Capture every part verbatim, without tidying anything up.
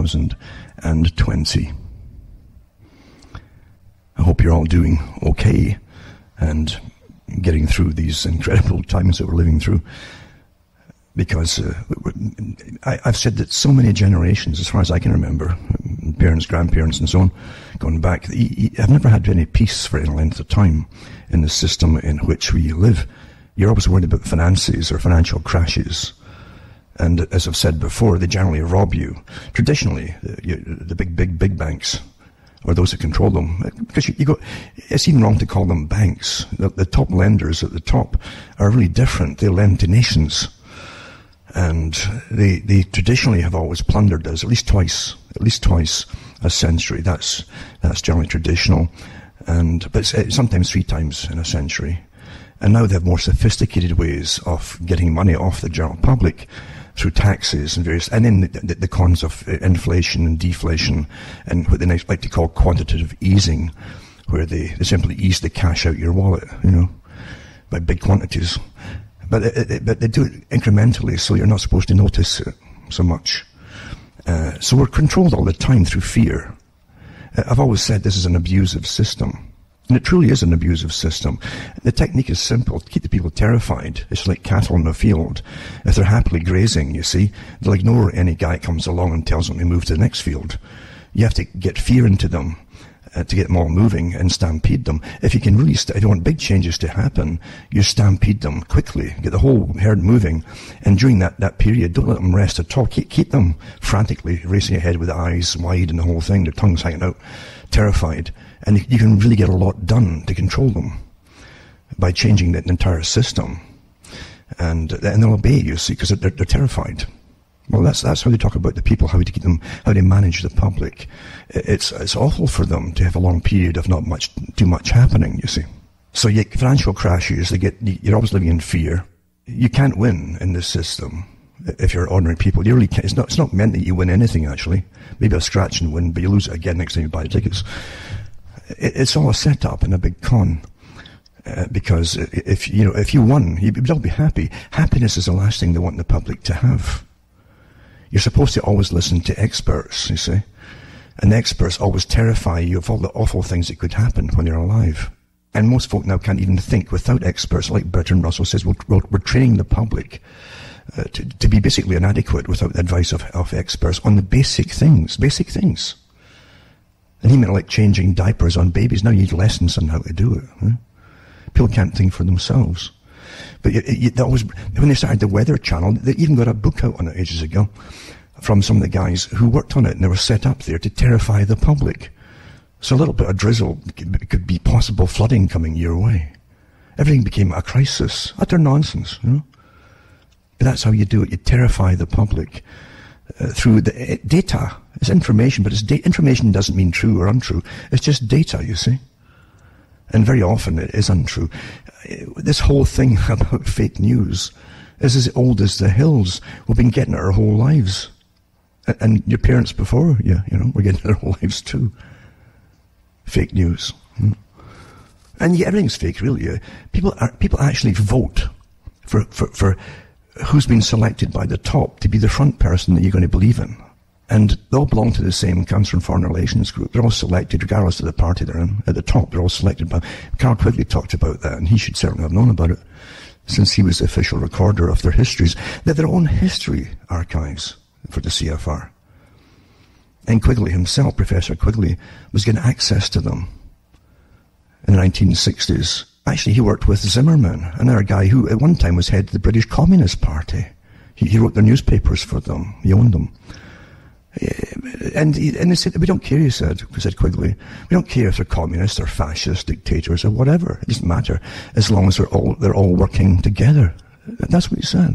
thousand twenty. I hope you're all doing okay and getting through these incredible times that we're living through. Because uh, I, I've said that so many generations, as far as I can remember, parents, grandparents and so on, going back, I've never had any peace for any length of time in the system in which we live. You're always worried about finances or financial crashes. And as I've said before, they generally rob you. Traditionally, you, the big, big, big banks, or those that control them, because you, you go, it's even wrong to call them banks. The, the top lenders at the top are really different. They lend to nations. And they, they traditionally have always plundered us, at least twice, at least twice a century. That's, that's generally traditional. And, but it's, sometimes three times in a century. And now they have more sophisticated ways of getting money off the general public through taxes and various, and then the, the, the cons of inflation and deflation and what they like to call quantitative easing, where they, they simply ease the cash out your wallet, you know, by big quantities. But, it, it, but they do it incrementally, so you're not supposed to notice it so much. Uh, so we're controlled all the time through fear. Uh, I've always said this is an abusive system. And it truly is an abusive system. The technique is simple. To keep the people terrified. It's like cattle in a field. If they're happily grazing, you see, they'll ignore any guy that comes along and tells them to move to the next field. You have to get fear into them. Uh, to get them all moving and stampede them. If you can really, st- if you want big changes to happen, you stampede them quickly, get the whole herd moving, and during that, that period, don't let them rest at all. Keep, keep them frantically racing ahead with the eyes wide and the whole thing, their tongues hanging out, terrified. And you, you can really get a lot done to control them by changing the entire system. And, and they'll obey, you see, because they're, they're terrified. Well, that's that's how they talk about the people, how to keep them, how to manage the public. It's it's awful for them to have a long period of not much, too much happening, you see. So you get financial crashes, they get, you're always living in fear. You can't win in this system if you're ordinary people. You really can't. It's not, it's not meant that you win anything, actually. Maybe a scratch and win, but you lose it again next time you buy the tickets. It, it's all a setup and a big con. Uh, because if, you know, if you won, you'd all be happy. Happiness is the last thing they want the public to have. You're supposed to always listen to experts, you see. And experts always terrify you of all the awful things that could happen when you're alive. And most folk now can't even think without experts. Like Bertrand Russell says, we're, we're, we're training the public uh, to, to be basically inadequate without the advice of, of experts on the basic things, basic things. And he meant like changing diapers on babies. Now you need lessons on how to do it. Huh? People can't think for themselves. But it, it, that was, when they started the Weather Channel, they even got a book out on it ages ago from some of the guys who worked on it, and they were set up there to terrify the public. So a little bit of drizzle could be possible flooding coming your way. Everything became a crisis. Utter nonsense, you know. But that's how you do it. You terrify the public uh, through the uh, data. It's information, but it's da- information doesn't mean true or untrue. It's just data, you see. And very often it is untrue. This whole thing about fake news is as old as the hills. We've been getting it our whole lives. And your parents before you, you know, were getting it their whole lives too. Fake news. And yeah, everything's fake, really. People are, people actually vote for, for, for who's been selected by the top to be the front person that you're going to believe in. And they all belong to the same Council on Foreign Relations group. They're all selected, regardless of the party they're in. At the top, they're all selected by... Carl Quigley talked about that, and he should certainly have known about it, since he was the official recorder of their histories. They have their own history archives for the C F R. And Quigley himself, Professor Quigley, was getting access to them in the nineteen sixties. Actually, he worked with Zimmerman, another guy who at one time was head of the British Communist Party. He, he wrote their newspapers for them. He owned them. And, and they said, we don't care, he said, said Quigley. We don't care if they're communists or fascists, dictators or whatever. It doesn't matter as long as they're all, they're all working together. That's what he said.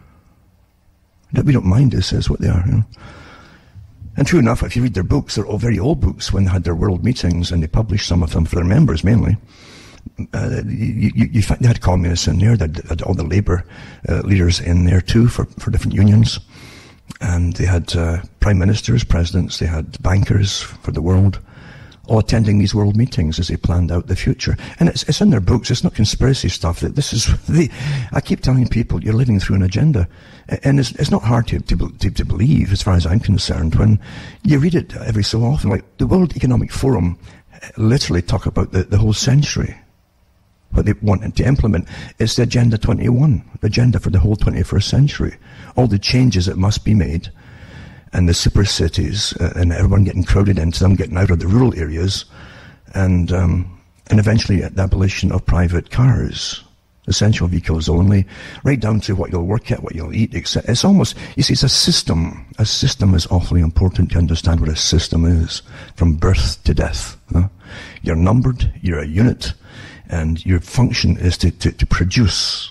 We don't mind, he says, what they are. You know? And true enough, if you read their books, they're all very old books when they had their world meetings, and they published some of them for their members mainly. Uh, you, you, you find they had communists in there, they had, had all the labor uh, leaders in there too for, for different unions. And they had uh, prime ministers, presidents, they had bankers for the world, all attending these world meetings as they planned out the future. And it's, it's in their books. It's not conspiracy stuff. That this is the, I keep telling people you're living through an agenda. And it's, it's not hard to, to, to, to believe, as far as I'm concerned, when you read it every so often. Like the World Economic Forum literally talk about the, the whole century. What they wanted to implement is the Agenda twenty-one, the agenda for the whole twenty-first century. All the changes that must be made, and the super cities, uh, and everyone getting crowded into them, getting out of the rural areas, and um, and eventually the abolition of private cars, essential vehicles only, right down to what you'll work at, what you'll eat, et cetera. It's almost, you see, it's a system. A system is awfully important to understand what a system is, from birth to death. Huh? You're numbered, you're a unit, and your function is to, to, to produce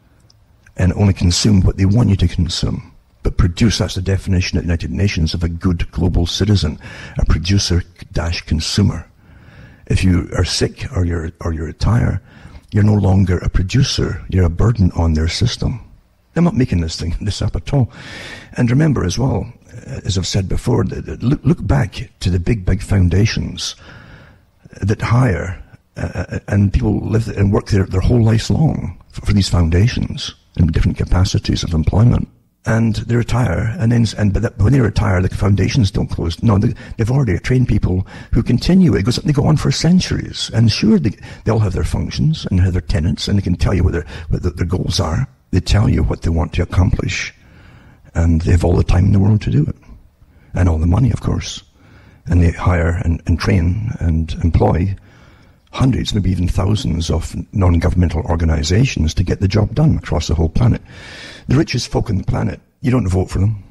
and only consume what they want you to consume. But produce, that's the definition at the United Nations of a good global citizen, a producer dash consumer. If you are sick or you're, or you retire, you're no longer a producer, you're a burden on their system. I'm not making this thing, this up at all. And remember as well, as I've said before, look, look back to the big, big foundations that hire Uh, and people live and work their, their whole lives long for, for these foundations in different capacities of employment. And they retire, and then, and but that, when they retire, the foundations don't close. No, they, they've already trained people who continue. It goes, they go on for centuries. And sure, they, they all have their functions and have their tenets, and they can tell you what their, what their, their goals are. They tell you what they want to accomplish. And they have all the time in the world to do it. And all the money, of course. And they hire and, and train and employ hundreds, maybe even thousands of non-governmental organizations to get the job done across the whole planet. The richest folk on the planet, you don't vote for them.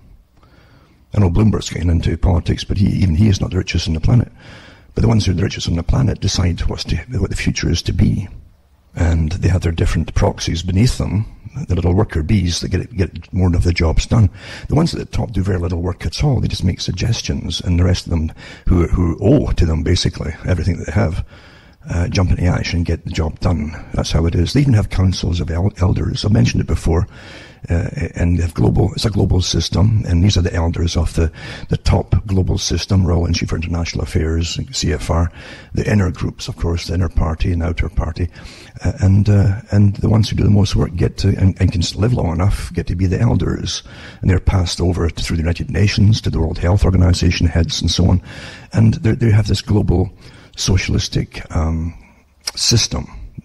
I know Bloomberg's getting into politics, but he, even he is not the richest on the planet. But the ones who are the richest on the planet decide what's to, what the future is to be. And they have their different proxies beneath them, the little worker bees that get, it, get more of the jobs done. The ones at the top do very little work at all. They just make suggestions, and the rest of them who, who owe to them basically everything that they have, Uh, jump into action and get the job done. That's how it is. They even have councils of el- elders. I mentioned it before. Uh, and they have global, it's a global system, and these are the elders of the, the top global system, Royal Institute for International Affairs, C F R, the inner groups, of course, the inner party and outer party, uh, and, uh, and the ones who do the most work get to, and, and can live long enough, get to be the elders, and they're passed over to, through the United Nations, to the World Health Organization heads and so on, and they have this global socialistic um, system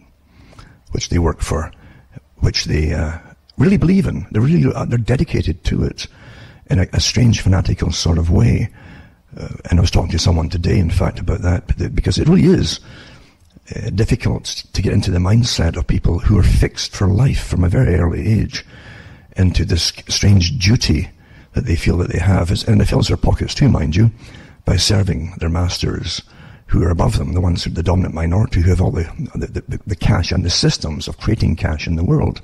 which they work for, which they uh, really believe in. They're really uh, they're dedicated to it in a, a strange fanatical sort of way. Uh, and I was talking to someone today, in fact, about that, because it really is uh, difficult to get into the mindset of people who are fixed for life from a very early age into this strange duty that they feel that they have, and it fills their pockets too, mind you, by serving their masters who are above them, the ones who are the dominant minority, who have all the the, the, the cash and the systems of creating cash in the world.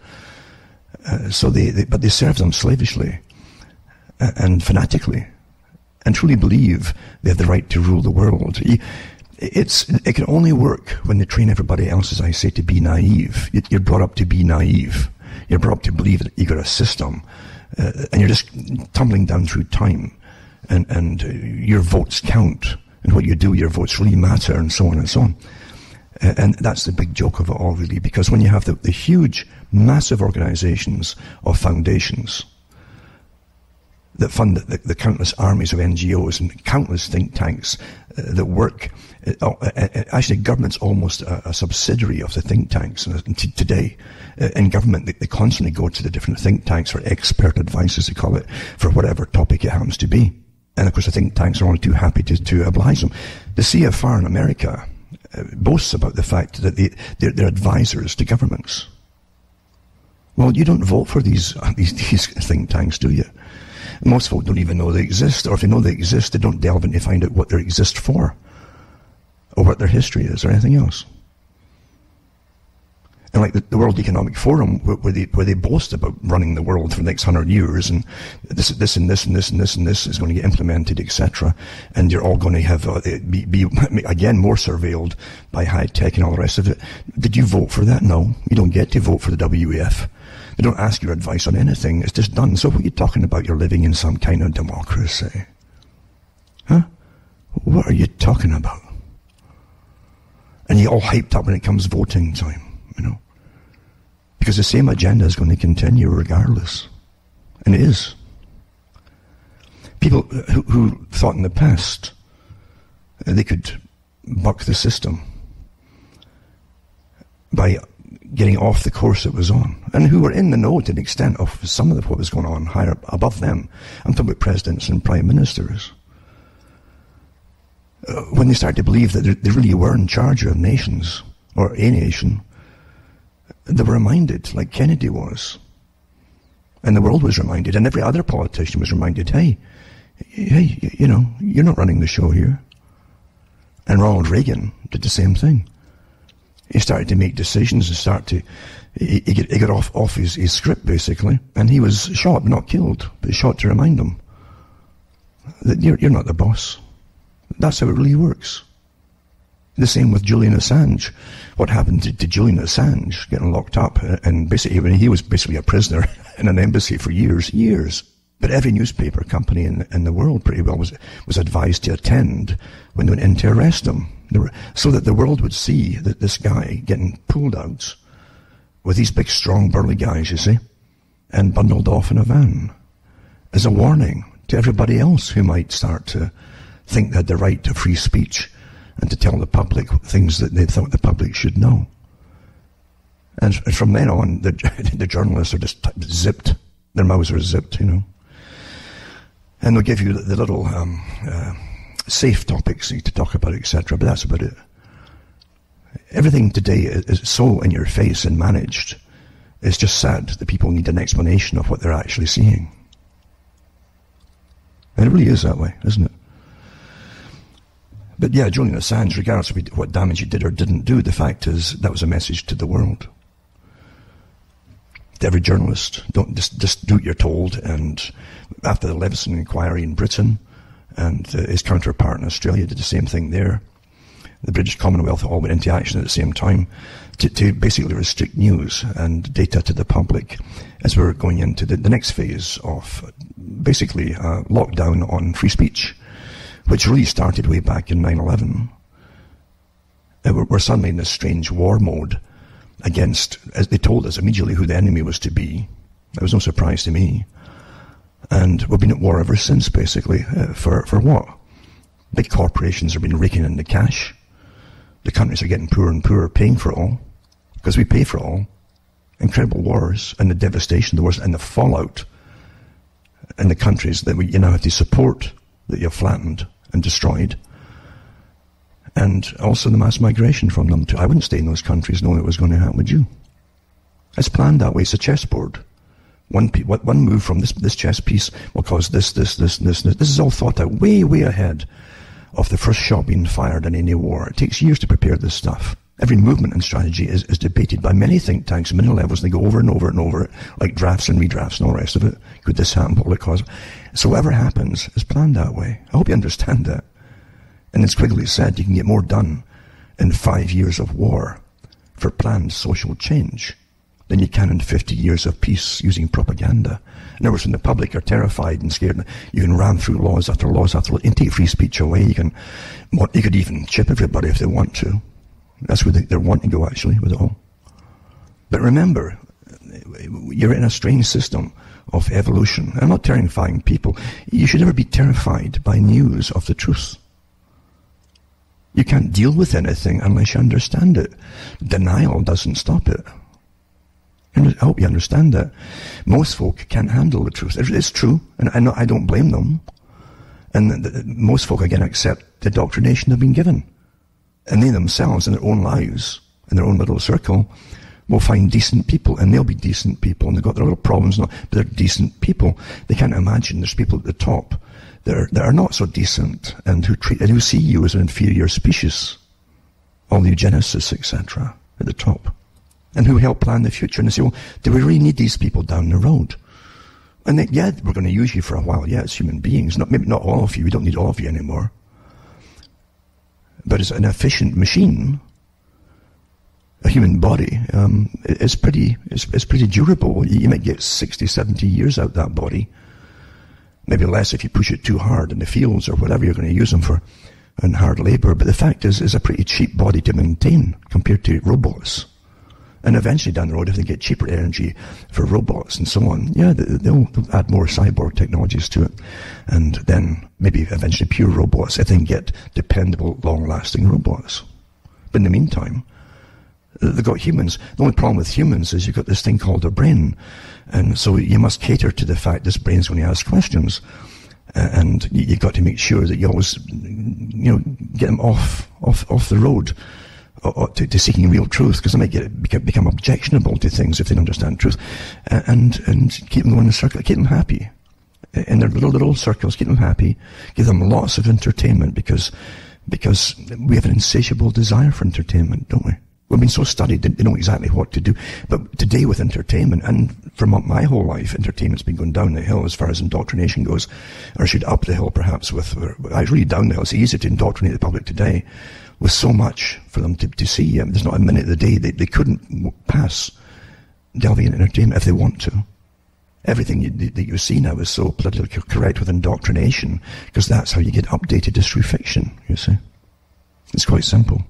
Uh, so they, they, but they serve them slavishly uh, and fanatically, and truly believe they have the right to rule the world. It's it can only work when they train everybody else, as I say, to be naive. You're brought up to be naive. You're brought up to believe that you got a system, uh, and you're just tumbling down through time, and and uh, your votes count. And what you do, your votes really matter, and so on and so on. Uh, and that's the big joke of it all, really, because when you have the, the huge, massive organizations of foundations that fund the, the countless armies of N G Os and countless think tanks uh, that work, uh, uh, actually government's almost a, a subsidiary of the think tanks uh, t- today. Uh, in government, they, they constantly go to the different think tanks for expert advice, as they call it, for whatever topic it happens to be. And of course, the think tanks are only too happy to, to oblige them. The C F R in America uh, boasts about the fact that they, they're, they're advisors to governments. Well, you don't vote for these, uh, these these think tanks, do you? Most folk don't even know they exist, or if they know they exist, they don't delve in to find out what they exist for, or what their history is, or anything else. And like the, the World Economic Forum, where, where they where they boast about running the world for the next hundred years, and this, this, and this, and this, and this, and this is going to get implemented, et cetera. And you're all going to have uh, be, be again more surveilled by high tech and all the rest of it. Did you vote for that? No, you don't get to vote for the W E F. They don't ask your advice on anything. It's just done. So what are you talking about? You're living in some kind of democracy, huh? What are you talking about? And you get all hyped up when it comes voting time, you know. Because the same agenda is going to continue regardless. And it is. People who, who thought in the past they could buck the system by getting off the course it was on, and who were in the know to an extent of some of what was going on higher above them. I'm talking about presidents and prime ministers. Uh, when they started to believe that they really were in charge of nations, or a nation, they were reminded, like Kennedy was. And the world was reminded, and every other politician was reminded, hey, hey, you know, you're not running the show here. And Ronald Reagan did the same thing. He started to make decisions and start to, he, he, got, he got off, off his, his script, basically. And he was shot, not killed, but shot to remind them that you're, you're not the boss. That's how it really works. The same with Julian Assange. What happened to, to Julian Assange getting locked up? And basically, when he was basically a prisoner in an embassy for years, years. But every newspaper company in, in the world pretty well was, was advised to attend when they went in to arrest him. Were, so that the world would see that this guy getting pulled out with these big, strong, burly guys, you see, and bundled off in a van as a warning to everybody else who might start to think they had the right to free speech and to tell the public things that they thought the public should know. And from then on, the, the journalists are just zipped. Their mouths are zipped, you know. And they'll give you the, the little um, uh, safe topics to talk about, et cetera. But that's about it. Everything today is so in your face and managed. It's just sad that people need an explanation of what they're actually seeing. And it really is that way, isn't it? But yeah, Julian Assange, regardless of what damage he did or didn't do, the fact is that was a message to the world. To every journalist, don't just, just do what you're told. And after the Leveson inquiry in Britain, and uh, his counterpart in Australia did the same thing there, the British Commonwealth all went into action at the same time to, to basically restrict news and data to the public as we're going into the, the next phase of basically uh, lockdown on free speech, which really started way back in nine eleven. Uh, we're, we're suddenly in this strange war mode against, as they told us immediately who the enemy was to be. That was no surprise to me. And we've been at war ever since, basically. Uh, for, for what? Big corporations have been raking in the cash. The countries are getting poorer and poorer, paying for it all. Because we pay for it all. Incredible wars and the devastation, the wars and the fallout in the countries that we you now have to support, that you've flattened and destroyed. And also the mass migration from them too. I wouldn't stay in those countries knowing it was going to happen, would you? It's planned that way. It's a chessboard. One, one move from this, this chess piece will cause this, this, this, this, this. This is all thought out way, way ahead of the first shot being fired in any war. It takes years to prepare this stuff. Every movement and strategy is, is debated by many think tanks, middle levels, and they go over and over and over, like drafts and redrafts and all the rest of it. Could this happen? What will it cause? So whatever happens is planned that way. I hope you understand that. And as Quigley said, you can get more done in five years of war for planned social change than you can in fifty years of peace using propaganda. In other words, when the public are terrified and scared, you can ram through laws after laws after laws. You can take free speech away. You can, you could even chip everybody if they want to. That's where they're wanting to go, actually, with it all. But remember, you're in a strange system of evolution. I'm not terrifying people. You should never be terrified by news of the truth. You can't deal with anything unless you understand it. Denial doesn't stop it. And I hope you understand that. Most folk can't handle the truth. It's true, and I don't blame them. And the, the, most folk, again, accept the indoctrination they've been given. And they themselves, in their own lives, in their own little circle, will find decent people, and they'll be decent people, and they've got their little problems, but they're decent people. They can't imagine there's people at the top that are, that are not so decent, and who treat and who see you as an inferior species. All the eugenicists, et cetera, at the top. And who help plan the future. And they say, well, do we really need these people down the road? And they, yeah, we're going to use you for a while. Yeah, it's human beings. Not, maybe not all of you. We don't need all of you anymore. But as an efficient machine, a human body, um, is pretty, is, is pretty durable. You might get sixty, seventy years out that body. Maybe less if you push it too hard in the fields or whatever you're going to use them for. and hard labor, but the fact is, it's a pretty cheap body to maintain compared to robots. And eventually down the road, if they get cheaper energy for robots and so on, yeah, they'll add more cyborg technologies to it. And then maybe eventually pure robots if they can get dependable, long-lasting robots. But in the meantime, they've got humans. The only problem with humans is you've got this thing called a brain. And so you must cater to the fact this brain's going to ask questions. And you've got to make sure that you always, you know, get them off, off, off the road. Or to, to seeking real truth, because they might get become, become objectionable to things if they don't understand truth, and and keep them going in a circle, keep them happy in their little little circles, keep them happy, give them lots of entertainment, because because we have an insatiable desire for entertainment, don't we? We've been so studied that they know exactly what to do. But today with entertainment, and for my whole life, entertainment's been going down the hill as far as indoctrination goes, or should up the hill perhaps. With it's really down the hill. It's easy to indoctrinate the public today, with so much for them to, to see. I mean, there's not a minute of the day they, they couldn't pass delving into entertainment if they want to. Everything you, that you see now is so politically correct with indoctrination, because that's how you get updated, is through fiction, you see. It's quite simple.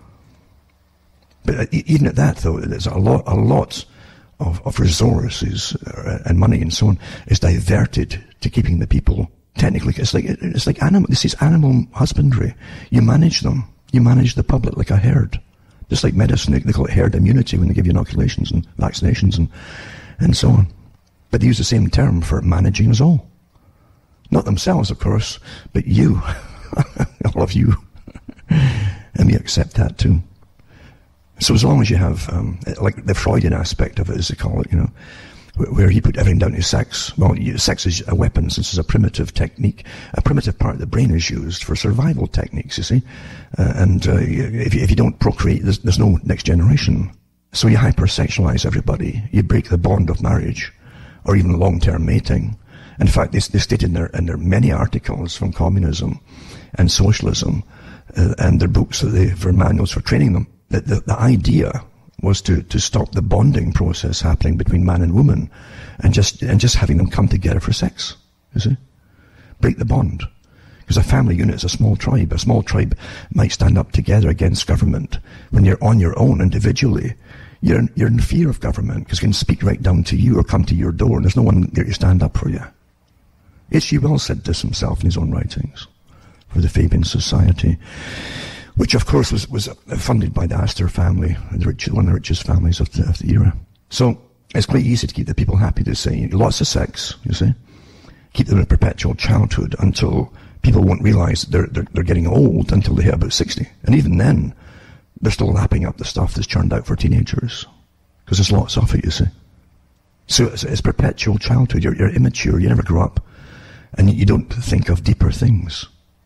But even at that, though, there's a lot, a lot of, of resources and money and so on is diverted to keeping the people, technically, it's like, it's like animal, this is animal husbandry. You manage them. You manage the public like a herd. Just like medicine, they call it herd immunity when they give you inoculations and vaccinations and, and so on. But they use the same term for managing us all. Not themselves, of course, but you. All of you. And we accept that too. So as long as you have, um, like the Freudian aspect of it, as they call it, you know, where he put everything down to sex. Well, sex is a weapon, since it's a primitive technique. A primitive part of the brain is used for survival techniques, you see. Uh, and uh, if, you, if you don't procreate, there's, there's no next generation. So you hypersexualize everybody. You break the bond of marriage, or even long-term mating. In fact, they, they state in their, in their many articles from communism and socialism, uh, and their books that they, for manuals for training them, that the, the idea was to, to stop the bonding process happening between man and woman, and just and just having them come together for sex, you see? Break the bond. Because a family unit is a small tribe. A small tribe might stand up together against government. When you're on your own individually, you're in, you're in fear of government, because it can speak right down to you or come to your door, and there's no one there to stand up for you. H G Wells said this himself in his own writings for the Fabian Society, which of course was, was funded by the Astor family, the rich, one of the richest families of the, of the era. So it's quite easy to keep the people happy, to say lots of sex, you see. Keep them in a perpetual childhood until people won't realize they're, they're, they're getting old until they hit about sixty. And even then, they're still lapping up the stuff that's churned out for teenagers, because there's lots of it, you see. So it's, it's perpetual childhood. You're, you're immature, you never grow up, and you don't think of deeper things,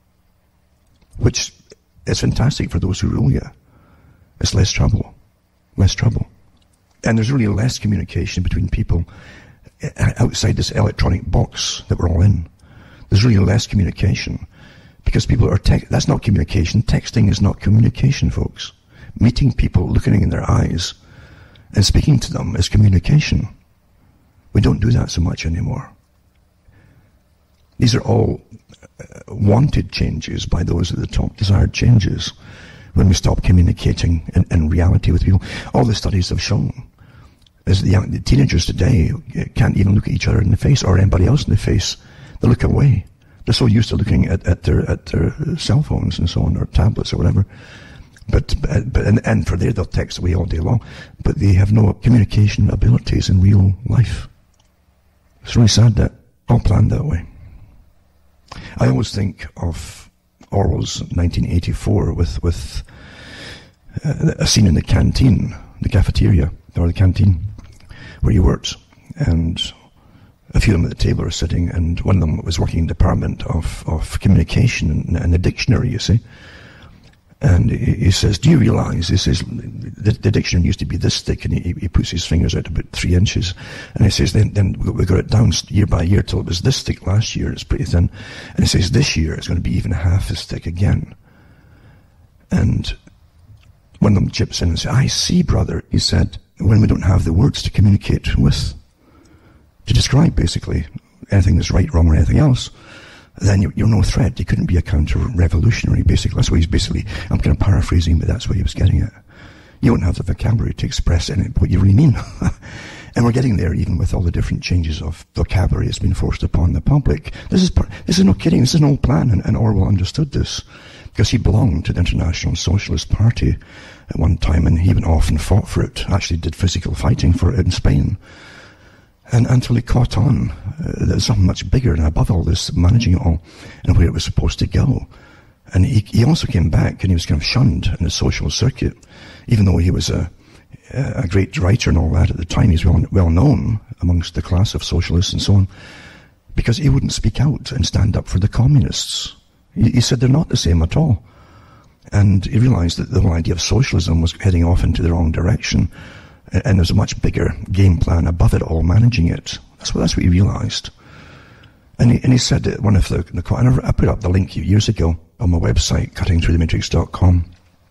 which is fantastic for those who rule you. It's less trouble. Less trouble. And there's really less communication between people outside this electronic box that we're all in. There's really less communication, because people are te- that's not communication. Texting is not communication, folks. Meeting people, looking in their eyes and speaking to them is communication. We don't do that so much anymore. These are all uh, wanted changes by those at the top, desired changes, when we stop communicating in, in reality with people. All the studies have shown is the, young, the teenagers today can't even look at each other in the face or anybody else in the face. They look away. They're so used to looking at, at their at their cell phones and so on, or tablets or whatever. But but and, and for there they'll text away all day long, but they have no communication abilities in real life. It's really sad that all planned that way. I always think of Orwell's nineteen eighty-four with with uh, a scene in the canteen, the cafeteria or the canteen where he worked, and a few of them at the table are sitting, and one of them was working in the department of, of communication and, and the dictionary, you see. And he, he says, do you realize, he says, the, the dictionary used to be this thick, and he, he puts his fingers out about three inches. And he says, then, then we got it down year by year till it was this thick last year, it's pretty thin. And he says, this year it's going to be even half as thick again. And one of them chips in and says, I see, brother, he said, when we don't have the words to communicate with, to describe basically anything that's right, wrong, or anything else, then you're no threat. You couldn't be a counter-revolutionary, basically. That's what he's basically, I'm kind of paraphrasing, but that's what he was getting at. You don't have the vocabulary to express any, what you really mean. And we're getting there even with all the different changes of vocabulary that's been forced upon the public. This is part, this is no kidding, this is an old plan, and, and Orwell understood this. Because he belonged to the International Socialist Party at one time, and he even often fought for it, actually did physical fighting for it in Spain. And until he caught on, uh, there's something much bigger and above all this, managing it all, and where it was supposed to go. And he, he also came back, and he was kind of shunned in the social circuit, even though he was a, a great writer and all that at the time. He's well, well known amongst the class of socialists and so on, because he wouldn't speak out and stand up for the communists. He, he said they're not the same at all. And he realized that the whole idea of socialism was heading off into the wrong direction, and there's a much bigger game plan above it all, managing it. That's what, that's what he realized. And he, and he said that one of the, the, and I put up the link years ago on my website, cutting through the matrix dot com,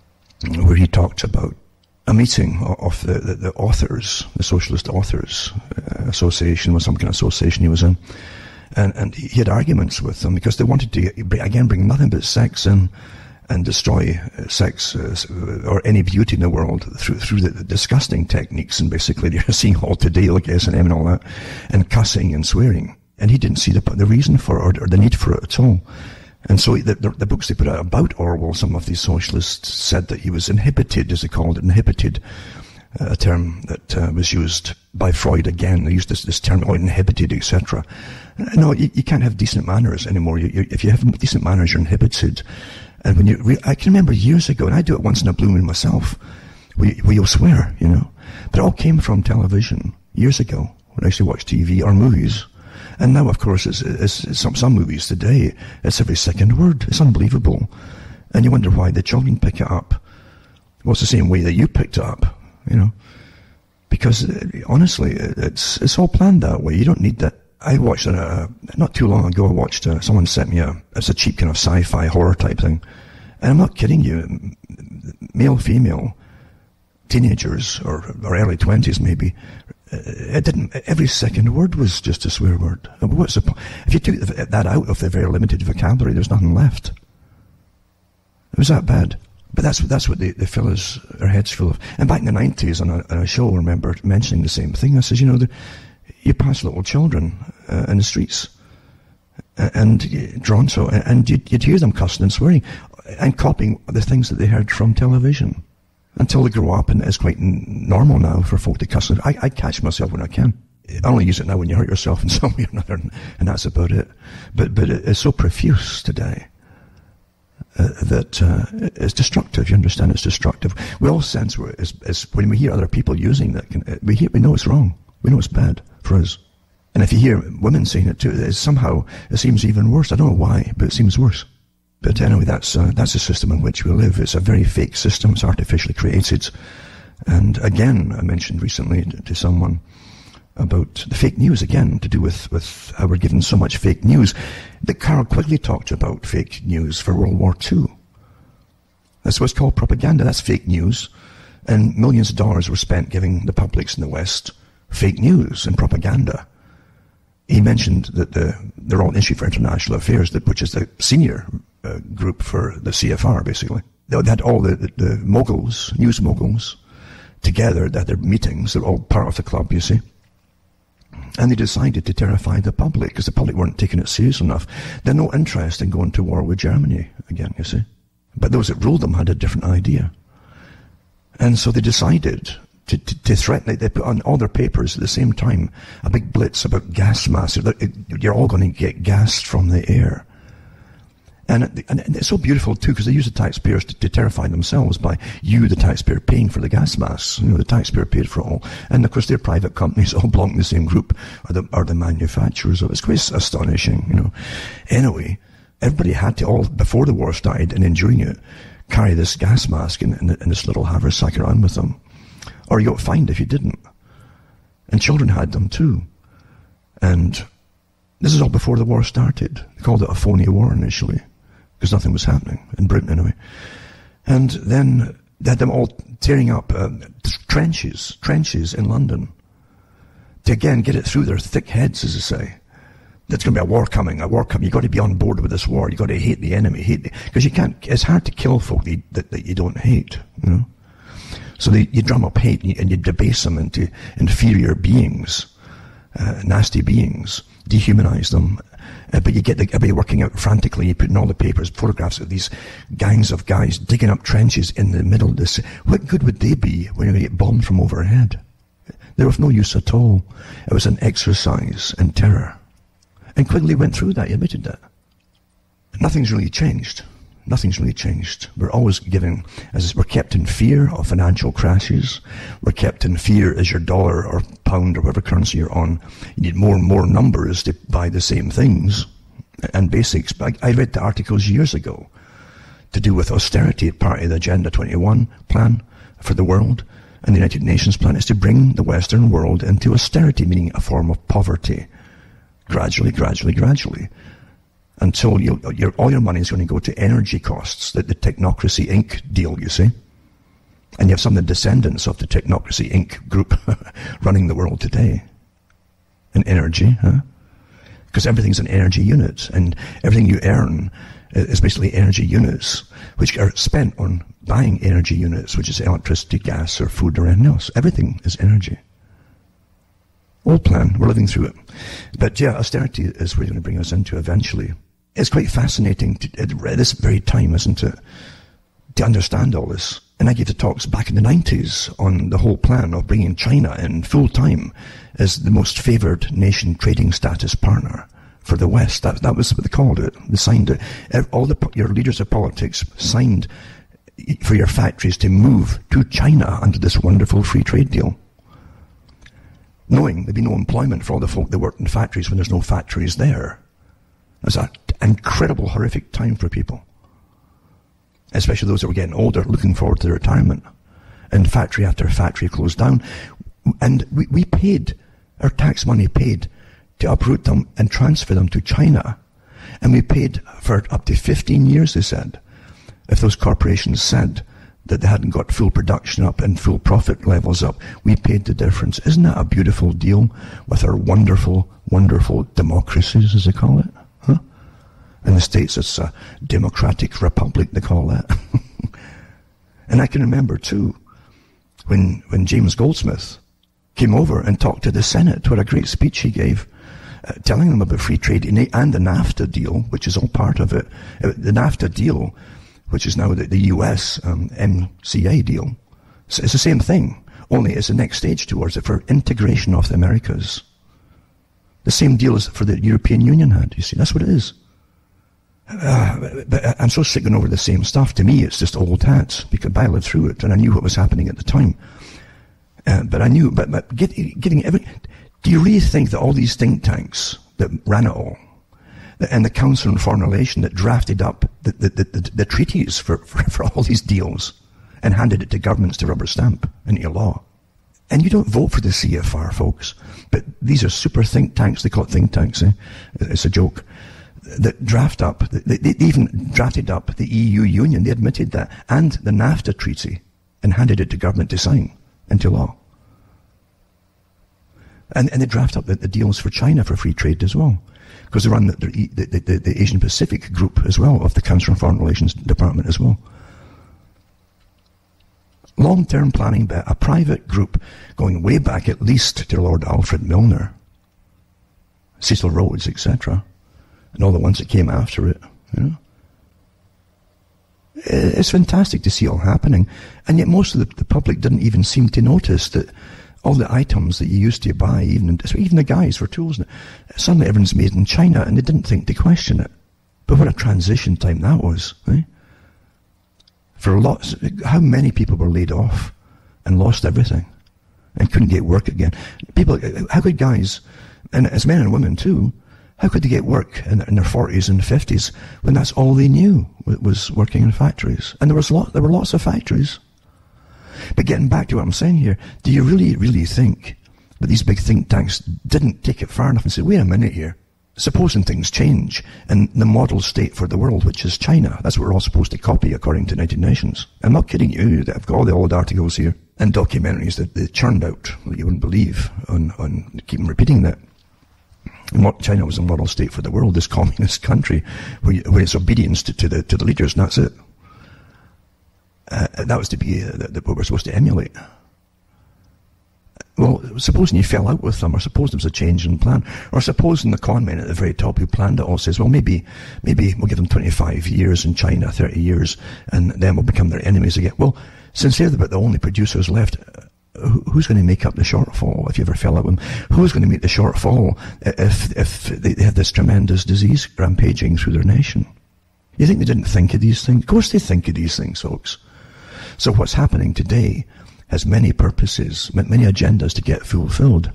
where he talked about a meeting of the, the, the authors, the Socialist Authors uh, Association, was some kind of association he was in. And, and he had arguments with them because they wanted to, again, bring nothing but sex in, and destroy uh, sex uh, or any beauty in the world through through the, the disgusting techniques, and basically you're seeing all today, like S and M and all that, and cussing and swearing. And he didn't see the the reason for it, or, or the need for it at all. And so the, the, the books they put out about Orwell, some of these socialists said that he was inhibited, as they called it, inhibited, uh, a term that uh, was used by Freud again. They used this, this term, oh, inhibited, et cetera. No, you, you can't have decent manners anymore. You, you, if you have decent manners, you're inhibited. And when you, re- I can remember years ago, and I do it once in a blue moon myself, where, you, where you'll swear, you know. But it all came from television years ago, when I used to watch T V or movies. And now, of course, it's, it's, it's some, some movies today, it's every second word. It's unbelievable. And you wonder why the children pick it up. Well, it's the same way that you picked it up, you know. Because, uh, honestly, it's it's all planned that way. You don't need that. I watched, uh, not too long ago, I watched, uh, someone sent me a, it's a cheap kind of sci-fi horror type thing. And I'm not kidding you, male, female, teenagers, or, or early twenties maybe, it didn't, every second word was just a swear word. What's the point? If you took that out of the very limited vocabulary, there's nothing left. It was that bad. But that's, that's what they, they fill us, their heads full of. And back in the nineties on a, on a show, I remember mentioning the same thing. I said, you know, the, you pass little children uh, in the streets, uh, and uh, Toronto, and, and you'd, you'd hear them cussing and swearing, and copying the things that they heard from television, until they grow up, and it's quite n- normal now for folk to cuss. I, I catch myself when I can. I only use it now when you hurt yourself in some way or another, and, and that's about it. But but it, it's so profuse today uh, that uh, it's destructive. You understand? It's destructive. We all sense where it's, it's, when we hear other people using that, can, we hear, we know it's wrong. We know it's bad for us. And if you hear women saying it too, it's somehow it seems even worse. I don't know why, but it seems worse. But anyway, that's uh, that's the system in which we live. It's a very fake system. It's artificially created. And again, I mentioned recently to, to someone about the fake news, again, to do with, with how we're given so much fake news. But Carroll Quigley talked about fake news for World War Two. That's what's called propaganda. That's fake news. And millions of dollars were spent giving the publics in the West fake news and propaganda. He mentioned that the, the Royal Institute for International Affairs, that, which is the senior uh, group for the C F R, basically. They had all the, the, the moguls, news moguls, together. They had their meetings. They're all part of the club, you see. And they decided to terrify the public, because the public weren't taking it serious enough. They had no interest in going to war with Germany again, you see. But those that ruled them had a different idea. And so they decided to, to, to threaten. They put on all their papers at the same time a big blitz about gas masks. You're all going to get gassed from the air. And, it, and it's so beautiful too, because they use the taxpayers to, to terrify themselves by you, the taxpayer, paying for the gas masks. You know, the taxpayer paid for it all. And of course, they're private companies, all belong to the same group, are the, are the manufacturers of it. It's quite astonishing, you know. Anyway, everybody had to, all before the war started and enduring it, carry this gas mask in, in, in this little haversack around with them. Or you got fined if you didn't. And children had them too. And this is all before the war started. They called it a phony war initially, because nothing was happening, in Britain anyway. And then they had them all tearing up uh, trenches, trenches in London, to again get it through their thick heads, as they say, There's going to be a war coming, a war coming. You've got to be on board with this war. You've got to hate the enemy, hate because you can't. It's hard to kill folk that, that, that you don't hate. You know, so they, you drum up hate and you, and you debase them into inferior beings, uh, nasty beings, dehumanize them. Uh, but you get the, everybody working out frantically. You put in all the papers, photographs of these gangs of guys digging up trenches in the middle of this. What good would they be when you get bombed from overhead? They're of no use at all. It was an exercise in terror. And Quigley went through that, he admitted that. Nothing's really changed. Nothing's really changed. We're always given, as we're kept in fear of financial crashes. We're kept in fear as your dollar or pound or whatever currency you're on. You need more and more numbers to buy the same things and basics. But I read the articles years ago to do with austerity, part of the Agenda twenty-one plan for the world. And the United Nations plan is to bring the Western world into austerity, meaning a form of poverty. Gradually, gradually, gradually. Until you, your, all your money is going to go to energy costs, the, the Technocracy Incorporated deal, you see. And you have some of the descendants of the Technocracy Incorporated group running the world today. In energy, huh? Because everything's an energy unit, and everything you earn is basically energy units, which are spent on buying energy units, which is electricity, gas, or food, or anything else. Everything is energy. Old plan, we're living through it. But yeah, austerity is where you're going to bring us into eventually. It's quite fascinating to, at this very time, isn't it, to understand all this. And I gave the talks back in the nineties on the whole plan of bringing China in full time as the most favored nation trading status partner for the West. That, that was what they called it. They signed it. All the, your leaders of politics signed for your factories to move to China under this wonderful free trade deal, knowing there'd be no employment for all the folk that worked in factories when there's no factories there. It was an incredible, horrific time for people, especially those that were getting older, looking forward to their retirement. And factory after factory closed down. And we, we paid, our tax money paid to uproot them and transfer them to China. And we paid for up to fifteen years, they said, if those corporations said that they hadn't got full production up and full profit levels up. We paid the difference. Isn't that a beautiful deal with our wonderful, wonderful democracies, as they call it? Huh? In the States, it's a democratic republic, they call that. And I can remember, too, when, when James Goldsmith came over and talked to the Senate, what a great speech he gave, uh, telling them about free trade and the NAFTA deal, which is all part of it. Uh, the NAFTA deal, which is now the, the U S um, M C A deal. So it's the same thing, only it's the next stage towards it for integration of the Americas. The same deal as for the European Union had, you see, that's what it is. Uh, but I'm so sick going over the same stuff. To me, it's just old hats, because I lived through it, and I knew what was happening at the time. Uh, but I knew, but, but get, getting every, do you really think that all these think tanks that ran it all, and the Council on Foreign Relations that drafted up the, the, the, the, the treaties for, for, for all these deals and handed it to governments to rubber stamp into law? And you don't vote for the C F R, folks, but these are super think tanks. They call it think tanks, eh? It's a joke. That draft up, they, they even drafted up the E U Union, they admitted that, and the NAFTA treaty, and handed it to government to sign into law. And, and they draft up the, the deals for China for free trade as well, because they run the, the, the, the, the Asian Pacific group as well, of the Council on Foreign Relations Department as well. Long-term planning by a private group going way back at least to Lord Alfred Milner, Cecil Rhodes, et cetera, and all the ones that came after it, you know. It's fantastic to see all happening, and yet most of the, the public didn't even seem to notice that all the items that you used to buy, even even the guys for tools, suddenly everyone's made in China, and they didn't think to question it. But what a transition time that was, eh? For lots, how many people were laid off and lost everything and couldn't get work again? People, how could guys, and as men and women too, how could they get work in, in their forties and fifties when that's all they knew was working in factories? And there was lot, there were lots of factories. But getting back to what I'm saying here, do you really, really think that these big think tanks didn't take it far enough and say, wait a minute here, supposing things change in the model state for the world, which is China, that's what we're all supposed to copy according to the United Nations. I'm not kidding you, I've got all the old articles here and documentaries that they churned out that you wouldn't believe on, on keep repeating that. And what China was a model state for the world, this communist country, where, where it's obedience to, to the to the leaders, and that's it. Uh, that was to be uh, the, the, what we're supposed to emulate. Well, supposing you fell out with them, or supposing there was a change in plan, or supposing the con men at the very top who planned it all says, well, maybe, maybe we'll give them twenty-five years in China, thirty years, and then we'll become their enemies again. Well, since they're about the only producers left, who's going to make up the shortfall if you ever fell out with them? Who's going to make the shortfall if if they have this tremendous disease rampaging through their nation? You think they didn't think of these things? Of course they think of these things, folks. So what's happening today has many purposes, many agendas to get fulfilled,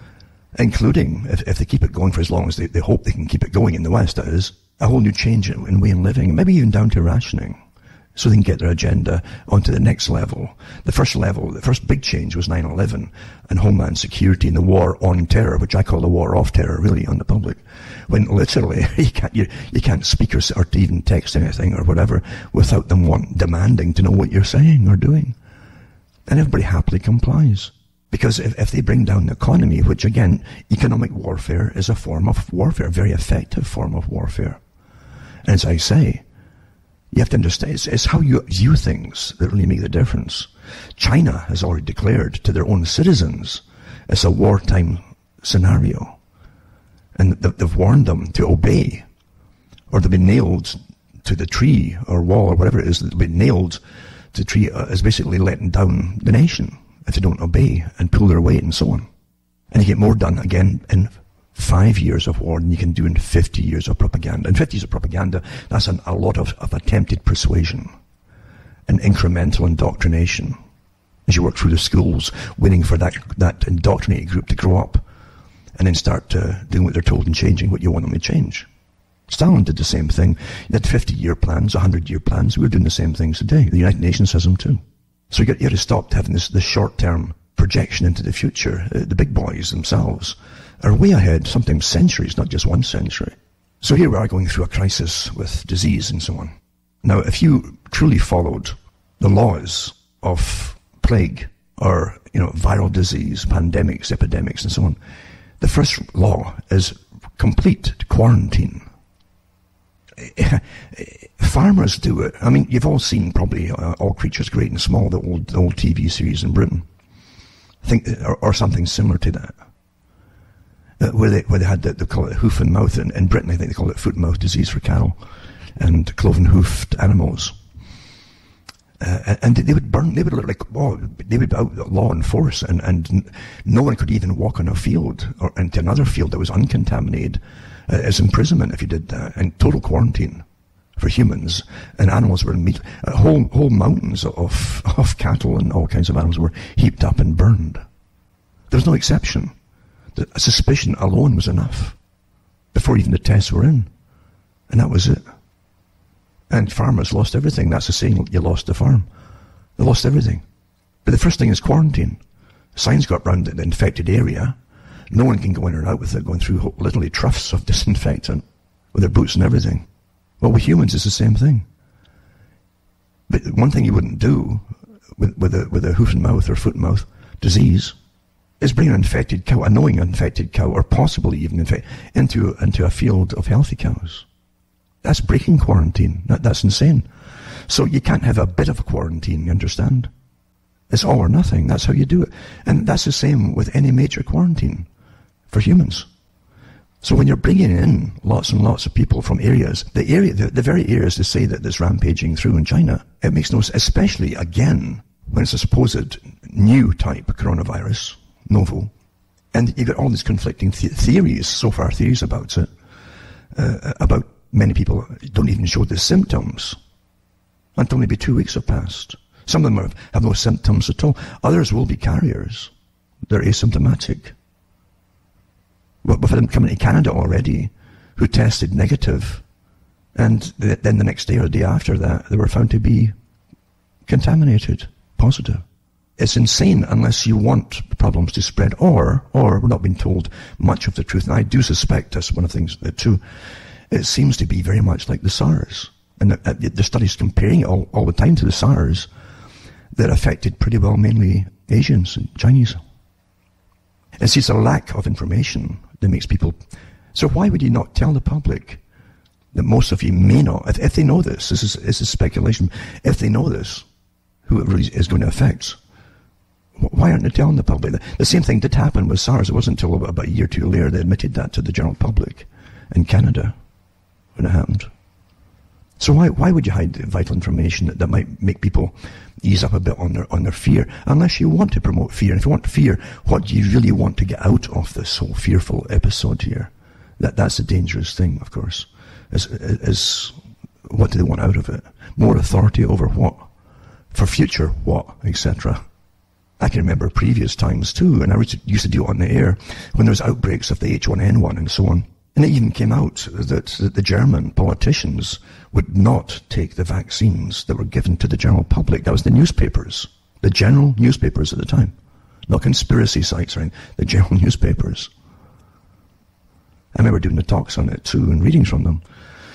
including, if, if they keep it going for as long as they, they hope they can keep it going in the West, that is, a whole new change in, in way of living, maybe even down to rationing, so they can get their agenda onto the next level. The first level, the first big change was nine eleven and Homeland Security and the war on terror, which I call the war off terror, really, on the public. When literally you can't you, you can't speak or, or even text anything or whatever without them want, demanding to know what you're saying or doing. And everybody happily complies. Because if, if they bring down the economy, which again, economic warfare is a form of warfare, a very effective form of warfare. And as I say, you have to understand, it's, it's how you view things that really make the difference. China has already declared to their own citizens it's a wartime scenario. And they've warned them to obey, or they'll be nailed to the tree or wall or whatever it is, they'll be nailed to the tree as basically letting down the nation if they don't obey and pull their weight and so on. And you get more done again in five years of war than you can do in fifty years of propaganda. In fifty years of propaganda, that's an, a lot of, of attempted persuasion and incremental indoctrination as you work through the schools, waiting for that, that indoctrinated group to grow up and then start uh, doing what they're told and changing what you want them to change. Stalin did the same thing. He had fifty-year plans, one hundred-year plans. We're doing the same things today. The United Nations has them too. So you got, you got to stop having this, this short-term projection into the future. Uh, the big boys themselves are way ahead, sometimes centuries, not just one century. So here we are going through a crisis with disease and so on. Now, if you truly followed the laws of plague or, you know, viral disease, pandemics, epidemics, and so on, the first law is complete quarantine. Farmers do it. I mean, you've all seen probably uh, All Creatures Great and Small, the old, the old T V series in Britain. I think, or, or something similar to that. Uh, where they where they had the, they call it hoof and mouth in, in Britain. I think they call it foot and mouth disease for cattle, and cloven hoofed animals. Uh, and they would burn. They would look like oh, they would be out law and force, and and no one could even walk on a field or into another field that was uncontaminated. Uh, as imprisonment if you did that, and total quarantine for humans, and animals were in meat. Uh, whole whole mountains of of cattle and all kinds of animals were heaped up and burned. There was no exception. The suspicion alone was enough before even the tests were in, and that was it. And farmers lost everything. That's the saying, you lost the farm. They lost everything. But the first thing is quarantine. Signs got round the infected area. No one can go in or out without going through literally troughs of disinfectant with their boots and everything. Well, with humans, it's the same thing. But one thing you wouldn't do with, with, a, with a hoof and mouth or foot and mouth disease is bring an infected cow, a knowing infected cow, or possibly even infected, into, into a field of healthy cows. That's breaking quarantine. That, that's insane. So you can't have a bit of a quarantine, you understand? It's all or nothing. That's how you do it. And that's the same with any major quarantine for humans. So when you're bringing in lots and lots of people from areas, the area, the, the very areas to say that there's rampaging through in China, it makes no sense, especially again, when it's a supposed new type coronavirus, novel. And you've got all these conflicting th- theories, so far theories about it, uh, about many people don't even show the symptoms until maybe two weeks have passed. Some of them have, have no symptoms at all. Others will be carriers. They're asymptomatic. We've had them coming to Canada already who tested negative, and th- then the next day or the day after that, they were found to be contaminated, positive. It's insane unless you want problems to spread, or, or we're not being told much of the truth. And I do suspect that's one of the things that too. It seems to be very much like the SARS. And the, the studies comparing it all, all the time to the SARS that affected pretty well mainly Asians and Chinese. And see, it's a lack of information that makes people So why would you not tell the public that most of you may not, if, if they know this, this is, this is speculation, if they know this, who it really is going to affect, why aren't they telling the public? The, the same thing did happen with SARS. It wasn't until about, about a year or two later they admitted that to the general public in Canada when it happened. So why why would you hide vital information that, that might make people ease up a bit on their on their fear? Unless you want to promote fear. And if you want fear, what do you really want to get out of this whole fearful episode here? That that's a dangerous thing, of course. Is is what do they want out of it? More authority over what? For future what? et cetera. I can remember previous times too, and I used to do it on the air when there was outbreaks of the H one N one and so on. And it even came out that, that the German politicians would not take the vaccines that were given to the general public. That was the newspapers, the general newspapers at the time. Not conspiracy sites or anything, the general newspapers. I remember doing the talks on it too and readings from them.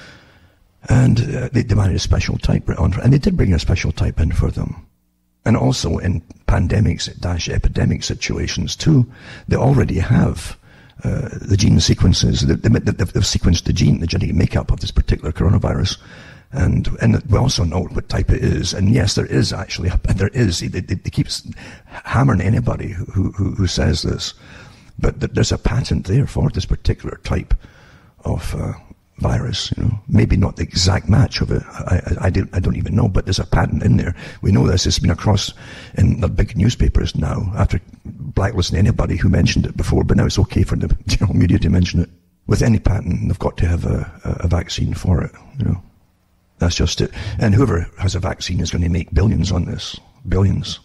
And uh, they demanded a special type on, and they did bring a special type in for them. And also in pandemics dash epidemic situations too, they already have Uh, the gene sequences, they, they, they've sequenced the gene, the genetic makeup of this particular coronavirus, and and we also know what type it is. And yes, there is actually, there is, they, they, they keep hammering anybody who, who, who says this, but there's a patent there for this particular type of uh, virus, you know, maybe not the exact match of it, I, I, I, don't, I don't even know, but there's a patent in there. We know this, it's been across in the big newspapers now, after blacklisting anybody who mentioned it before, but now it's okay for the general media to mention it. With any patent, they've got to have a, a vaccine for it, you know. That's just it. And whoever has a vaccine is going to make billions on this. Billions.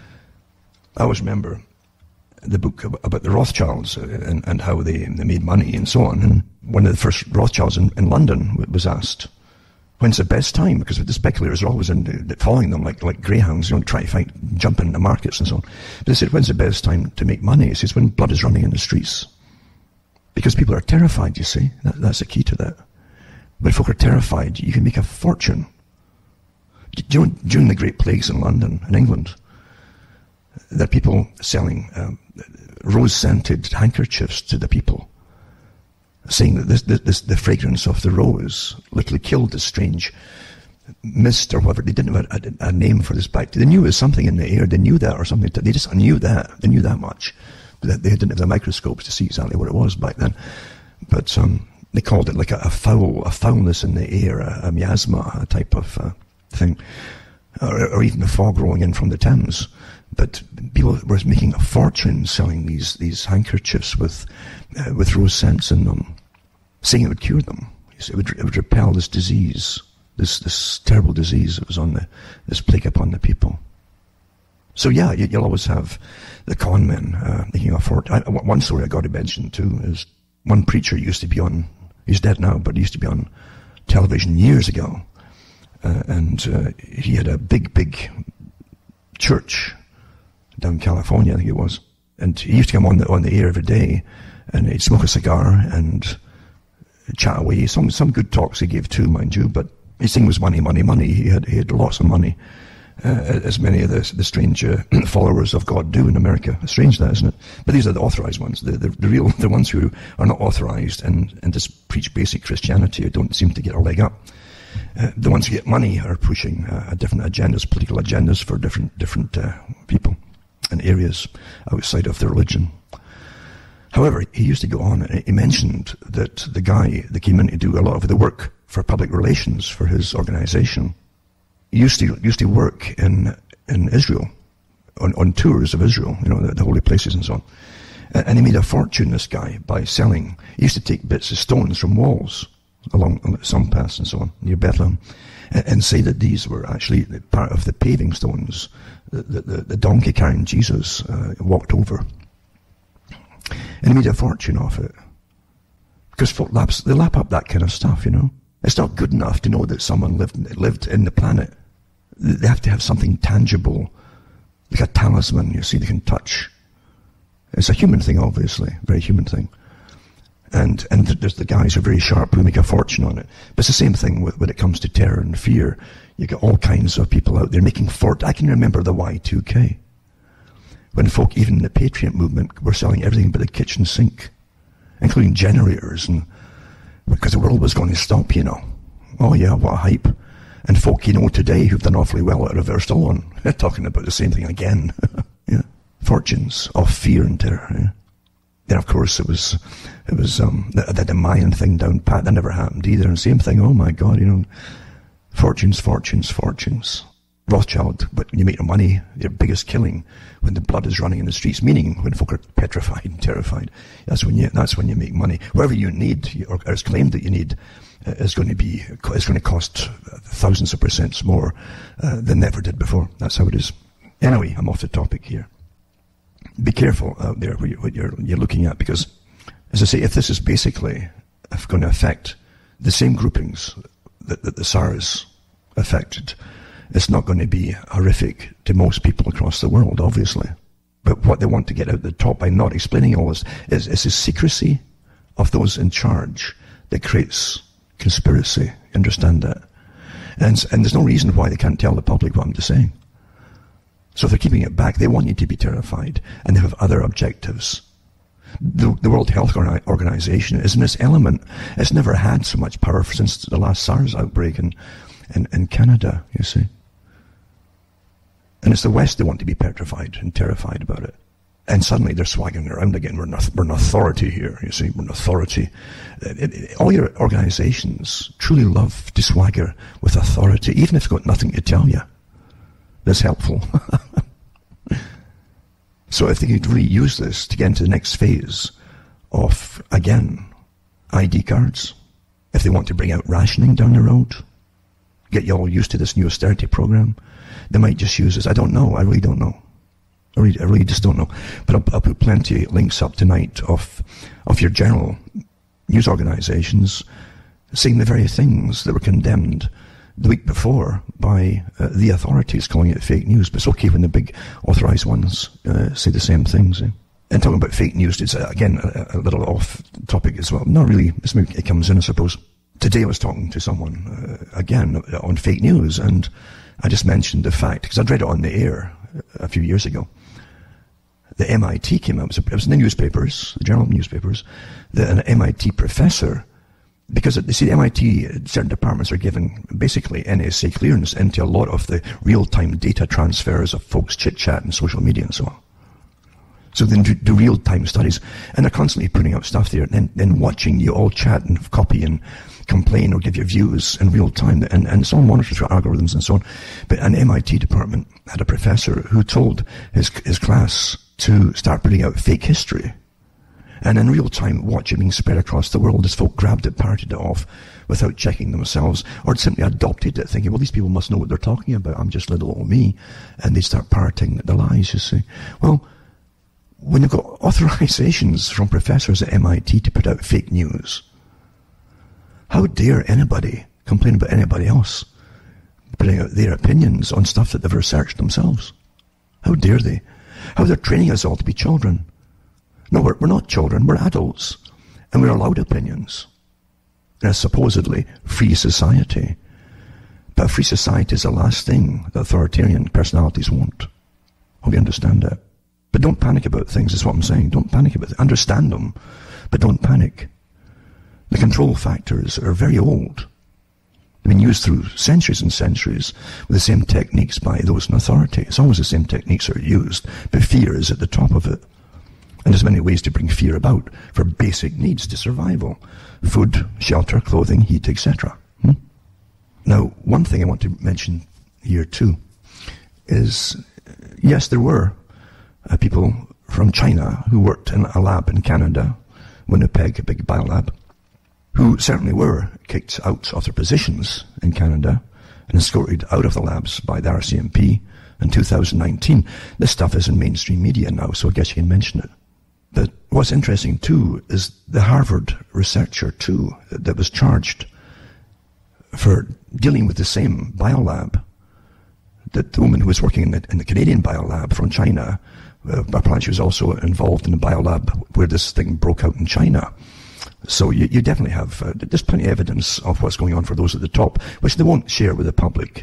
I always remember the book about the Rothschilds and, and how they, they made money and so on. And one of the first Rothschilds in, in London was asked, when's the best time? Because the speculators are always in, following them like, like greyhounds, you know, try to find, jump in the markets and so on. But they said, when's the best time to make money? He says, when blood is running in the streets. Because people are terrified, you see. That, that's the key to that. When folk are terrified, you can make a fortune. You know, during the Great Plagues in London, in England, there are people selling um, rose-scented handkerchiefs to the people, saying that this, this, the fragrance of the rose literally killed this strange mist or whatever. They didn't have a, a, a name for this bacteria. They knew it was something in the air. They knew that or something. They just knew that. They knew that much. But they didn't have the microscopes to see exactly what it was back then. But um, they called it like a, a foul, a foulness in the air, a, a miasma, a type of uh, thing, or, or even the fog rolling in from the Thames. But people were making a fortune selling these these handkerchiefs with uh, with rose scents in them, saying it would cure them. It would it would repel this disease, this this terrible disease that was on the this plague upon the people. So yeah, you, you'll always have the con men uh, making a fortune. I, one story I got to mention too is one preacher used to be on. He's dead now, but he used to be on television years ago, uh, and uh, he had a big big church down in California, I think it was. And he used to come on the on the air every day, and he'd smoke a cigar and chat away. Some some good talks he gave too, mind you, but his thing was money, money, money. He had he had lots of money, uh, as many of the the strange uh, followers of God do in America. Strange that, isn't it? But these are the authorized ones, the the, the real the ones who are not authorized and and just preach basic Christianity, don't seem to get a leg up. Uh, the ones who get money are pushing uh, different agendas, political agendas for different different uh, people and areas outside of their religion. However, he used to go on and he mentioned that the guy that came in to do a lot of the work for public relations for his organization used to used to work in in Israel, on, on tours of Israel, you know, the, the holy places and so on. And he made a fortune, this guy, by selling. He used to take bits of stones from walls along some paths and so on, near Bethlehem, and, and say that these were actually part of the paving stones the, the, the donkey carrying Jesus uh, walked over. And he made a fortune off it. Because folk laps, they lap up that kind of stuff, you know. It's not good enough to know that someone lived, lived in the planet. They have to have something tangible, like a talisman, you see, they can touch. It's a human thing, obviously, very human thing. And and there's the guys who are very sharp who make a fortune on it. But it's the same thing with, when it comes to terror and fear. You get all kinds of people out there making fort. I can remember the Y two K. When folk, even in the Patriot movement, were selling everything but the kitchen sink. including generators, and because the world was going to stop, you know. Oh yeah, what a hype. And folk you know today who've done awfully well at Reverse Dawn, they're talking about the same thing again. Yeah. Fortunes of fear and terror. Yeah. Then of course it was, it was, um, the, the Mayan thing down pat, that never happened either. And same thing, oh my God, you know, fortunes, fortunes, fortunes. Rothschild, but when you make your money, your biggest killing, when the blood is running in the streets, meaning when folk are petrified and terrified, that's when you, that's when you make money. Whatever you need, or, or is claimed that you need, uh, is going to be, is going to cost thousands of percents more, uh, than they ever did before. That's how it is. Anyway, I'm off the topic here. Be careful out there what you're, what you're, you're looking at, because, as I say, if this is basically going to affect the same groupings that, that the SARS affected, it's not going to be horrific to most people across the world, obviously. But what they want to get out the top by not explaining all this is, is the secrecy of those in charge that creates conspiracy. You understand that? And, and there's no reason why they can't tell the public what I'm just saying. So if they're keeping it back, they want you to be terrified, and they have other objectives. The, the World Health Organization is in this element. It's never had so much power since the last SARS outbreak in, in, in Canada, you see. And it's the West they want to be petrified and terrified about it. And suddenly they're swaggering around again. We're an, we're an authority here, you see. We're an authority. It, it, all your organizations truly love to swagger with authority, even if they've got nothing to tell you that's helpful. So if they could really use this to get into the next phase of, again, I D cards, if they want to bring out rationing down the road, get you all used to this new austerity program, they might just use this. I don't know. I really don't know. I really, I really just don't know. But I'll, I'll put plenty of links up tonight of, of your general news organizations saying the very things that were condemned the week before by uh, the authorities, calling it fake news. But it's okay when the big authorized ones uh, say the same things. Eh? And talking about fake news, it's uh, again a, a little off topic as well. Not really. It comes in, I suppose. Today I was talking to someone uh, again on fake news, and I just mentioned the fact, because I'd read it on the air a few years ago. The M I T came out. It was, it was in the newspapers, the journal newspapers, that an M I T professor, because you see, the M I T, certain departments are given basically N S A clearance into a lot of the real-time data transfers of folks' chit-chat and social media and so on. So they do, do real-time studies, and they're constantly putting out stuff there, and then, then watching you all chat and copy and complain or give your views in real time, and, and it's all monitored through algorithms and so on. But an M I T department had a professor who told his, his class to start putting out fake history. And in real time, watch it being spread across the world as folk grabbed it, parted it off without checking themselves, or simply adopted it, thinking, well, these people must know what they're talking about. I'm just little old me. And they start parroting the lies, you see. Well, when you've got authorizations from professors at M I T to put out fake news, how dare anybody complain about anybody else putting out their opinions on stuff that they've researched themselves? How dare they? How they're training us all to be children. No, we're, we're not children, we're adults. And we're allowed opinions in a supposedly free society. But a free society is the last thing that authoritarian personalities want. Hope you understand that. But don't panic about things, is what I'm saying. Don't panic about it. Understand them, but don't panic. The control factors are very old. They've been used through centuries and centuries with the same techniques by those in authority. It's always the same techniques are used, but fear is at the top of it. And there's many ways to bring fear about for basic needs to survival. Food, shelter, clothing, heat, et cetera. Hmm? Now, one thing I want to mention here too is, yes, there were uh, people from China who worked in a lab in Canada, Winnipeg, a big biolab, who certainly were kicked out of their positions in Canada and escorted out of the labs by the R C M P in two thousand nineteen. This stuff is in mainstream media now, so I guess you can mention it. But what's interesting too is the Harvard researcher too that was charged for dealing with the same biolab that the woman who was working in the, in the Canadian biolab from China, uh, apparently she was also involved in the biolab where this thing broke out in China. So you, you definitely have, uh, there's plenty of evidence of what's going on for those at the top, which they won't share with the public.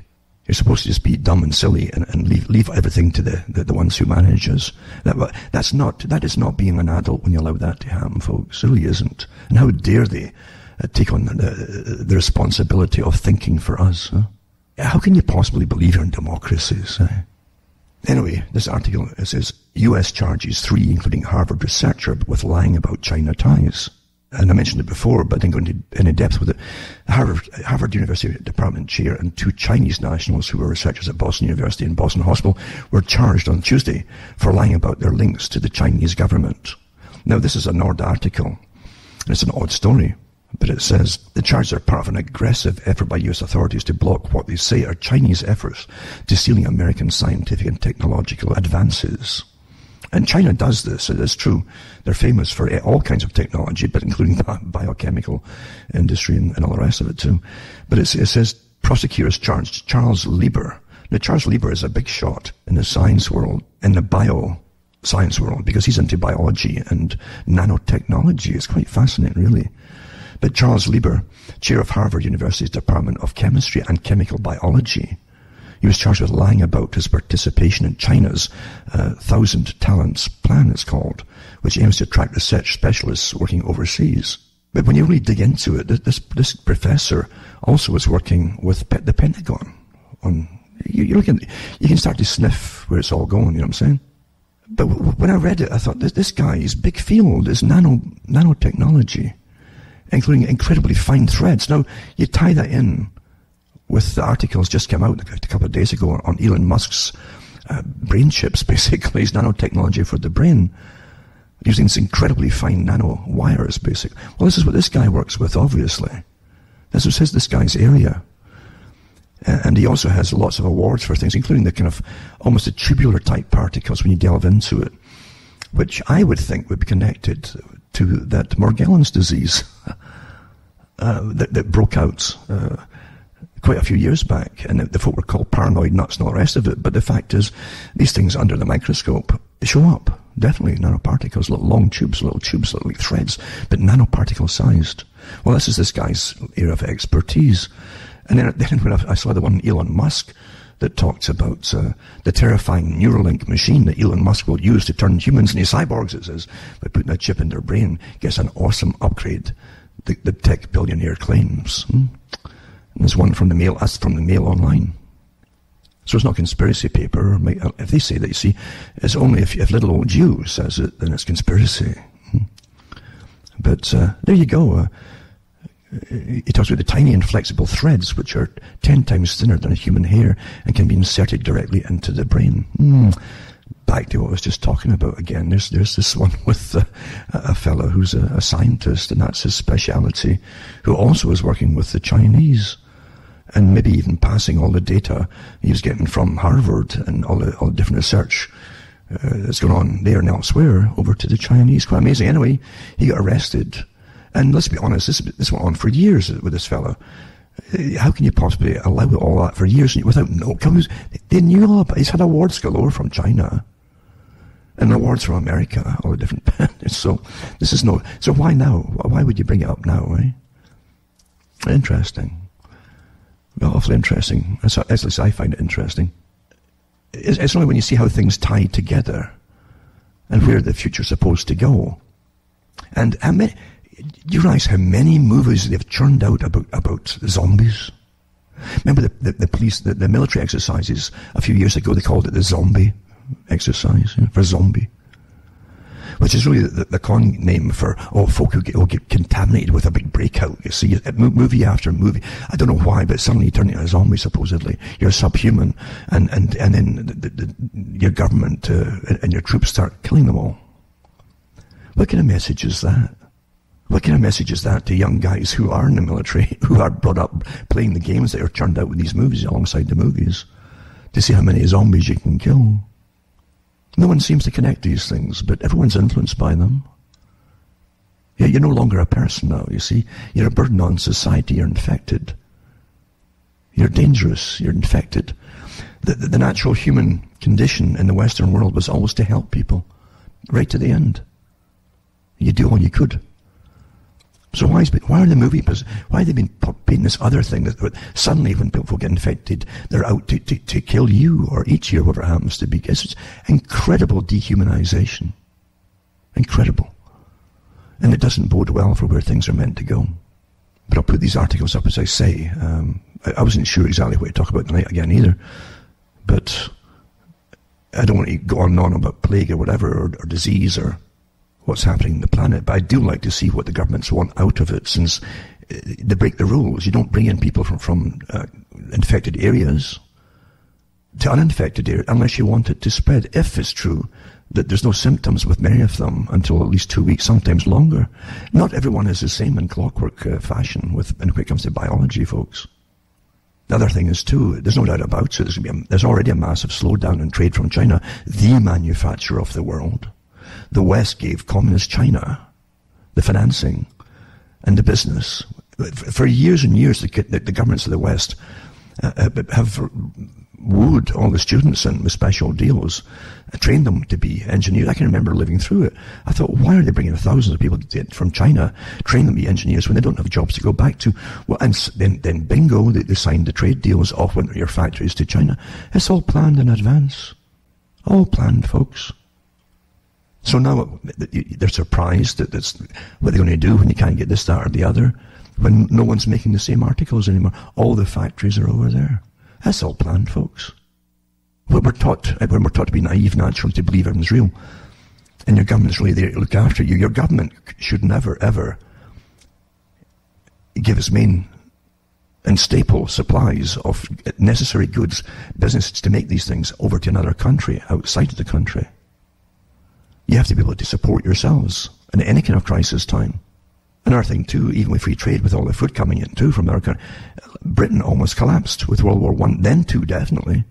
You're supposed to just be dumb and silly and, and leave leave everything to the, the, the ones who manage us. That, that's not, that is not being an adult when you allow that to happen, folks. It really isn't. And how dare they uh, take on the, the, the responsibility of thinking for us? Huh? How can you possibly believe you're in democracies? Eh? Anyway, this article, it says, U S charges three, including Harvard researcher, with lying about China ties. And I mentioned it before, but I didn't go into any depth with it. Harvard, Harvard University Department chair and two Chinese nationals who were researchers at Boston University and Boston Hospital were charged on Tuesday for lying about their links to the Chinese government. Now, this is a Nord article, and it's an odd story, but it says the charges are part of an aggressive effort by U S authorities to block what they say are Chinese efforts to stealing American scientific and technological advances. And China does this, it is true. They're famous for all kinds of technology, but including the biochemical industry and, and all the rest of it too. But it, it says prosecutors charged Charles Lieber. Now, Charles Lieber is a big shot in the science world, in the bioscience world, because he's into biology and nanotechnology. It's quite fascinating, really. But Charles Lieber, chair of Harvard University's Department of Chemistry and Chemical Biology, he was charged with lying about his participation in China's uh, Thousand Talents Plan, it's called, which aims to attract research specialists working overseas. But when you really dig into it, this this professor also was working with the Pentagon. On you, you, can, you can start to sniff where it's all going, you know what I'm saying? But when I read it, I thought, this, this guy's big field is nano nanotechnology, including incredibly fine threads. Now, you tie that in with the articles just came out a couple of days ago on Elon Musk's uh, brain chips, basically, his nanotechnology for the brain, using these incredibly fine nano wires, basically. Well, this is what this guy works with, obviously. This is his, this guy's area. And he also has lots of awards for things, including the kind of almost the tubular type particles when you delve into it, which I would think would be connected to that Morgellons disease uh, that, that broke out uh, quite a few years back, and the folk were called paranoid nuts and all the rest of it. But the fact is, these things under the microscope show up. Definitely nanoparticles, little long tubes, little tubes, little like threads, but nanoparticle sized. Well, this is this guy's area of expertise. And then, then when I saw the one Elon Musk that talks about uh, the terrifying Neuralink machine that Elon Musk will use to turn humans into cyborgs, it says, by putting a chip in their brain, gets an awesome upgrade, the, the tech billionaire claims. Hmm? There's one from the Mail, that's from the Mail Online. So it's not conspiracy paper. If they say that, you see, it's only if, if little old you says it, then it's conspiracy. But uh, there you go. Uh, he talks about the tiny and flexible threads, which are ten times thinner than a human hair and can be inserted directly into the brain. Mm. Back to what I was just talking about again. There's there's this one with uh, a fellow who's a, a scientist, and that's his speciality, who also is working with the Chinese. And maybe even passing all the data he was getting from Harvard and all the, all the different research uh, that's going on there and elsewhere over to the Chinese. Quite amazing. Anyway, he got arrested. And let's be honest, this, this went on for years with this fellow. How can you possibly allow all that for years without no... They knew all about it. He's had awards galore from China and awards from America, all the different... so this is no... So why now? Why would you bring it up now, eh? Interesting. Well, awfully interesting. At least I find it interesting. It's, it's only when you see how things tie together and where the future's supposed to go. And how many, do you realize how many movies they've churned out about, about zombies? Remember the, the, the police, the, the military exercises a few years ago, they called it the zombie exercise, you know, for zombie. Which is really the, the con name for, oh, folk who get, will get contaminated with a big breakout. You see, movie after movie. I don't know why, but suddenly you turn into a zombie, supposedly. You're subhuman. And, and, and then the, the, your government uh, and your troops start killing them all. What kind of message is that? What kind of message is that to young guys who are in the military, who are brought up playing the games that are churned out with these movies alongside the movies, to see how many zombies you can kill? No one seems to connect these things, but everyone's influenced by them. Yeah, you're no longer a person now, you see. You're a burden on society, you're infected. You're dangerous, you're infected. The, the, the natural human condition in the Western world was always to help people, right to the end. You do all you could. So why, is, why are the movie, why have they been painting this other thing that suddenly when people get infected, they're out to, to, to kill you or eat you or whatever it happens to be? It's incredible dehumanization. Incredible. And it doesn't bode well for where things are meant to go. But I'll put these articles up as I say. Um, I, I wasn't sure exactly what to talk about tonight again either. But I don't want to go on and on about plague or whatever, or, or disease or what's happening on the planet, but I do like to see what the governments want out of it, since they break the rules. You don't bring in people from, from uh, infected areas to uninfected areas unless you want it to spread, if it's true that there's no symptoms with many of them until at least two weeks, sometimes longer. Not everyone is the same in clockwork uh, fashion with, when it comes to biology, folks. The other thing is, too, there's no doubt about it, there's, gonna be a, there's already a massive slowdown in trade from China, the manufacturer of the world. The West gave communist China the financing and the business. For years and years, the, the, the governments of the West uh, have wooed all the students in with special deals, trained them to be engineers. I can remember living through it. I thought, why are they bringing thousands of people from China, train them to be engineers when they don't have jobs to go back to? Well, and then, then bingo, they, they signed the trade deals off when your factories to China. It's all planned in advance. All planned, folks. So now they're surprised that that's what they're going to do when you can't get this, that, or the other, when no one's making the same articles anymore. All the factories are over there. That's all planned, folks. When we're taught, when we're taught to be naive, naturally, to believe everything's real, and your government's really there to look after you, your government should never, ever give its main and staple supplies of necessary goods, businesses to make these things over to another country, outside of the country. You have to be able to support yourselves in any kind of crisis time. Another thing too, even with free trade, with all the food coming in too from other countries, Britain almost collapsed with World War One, then too, definitely,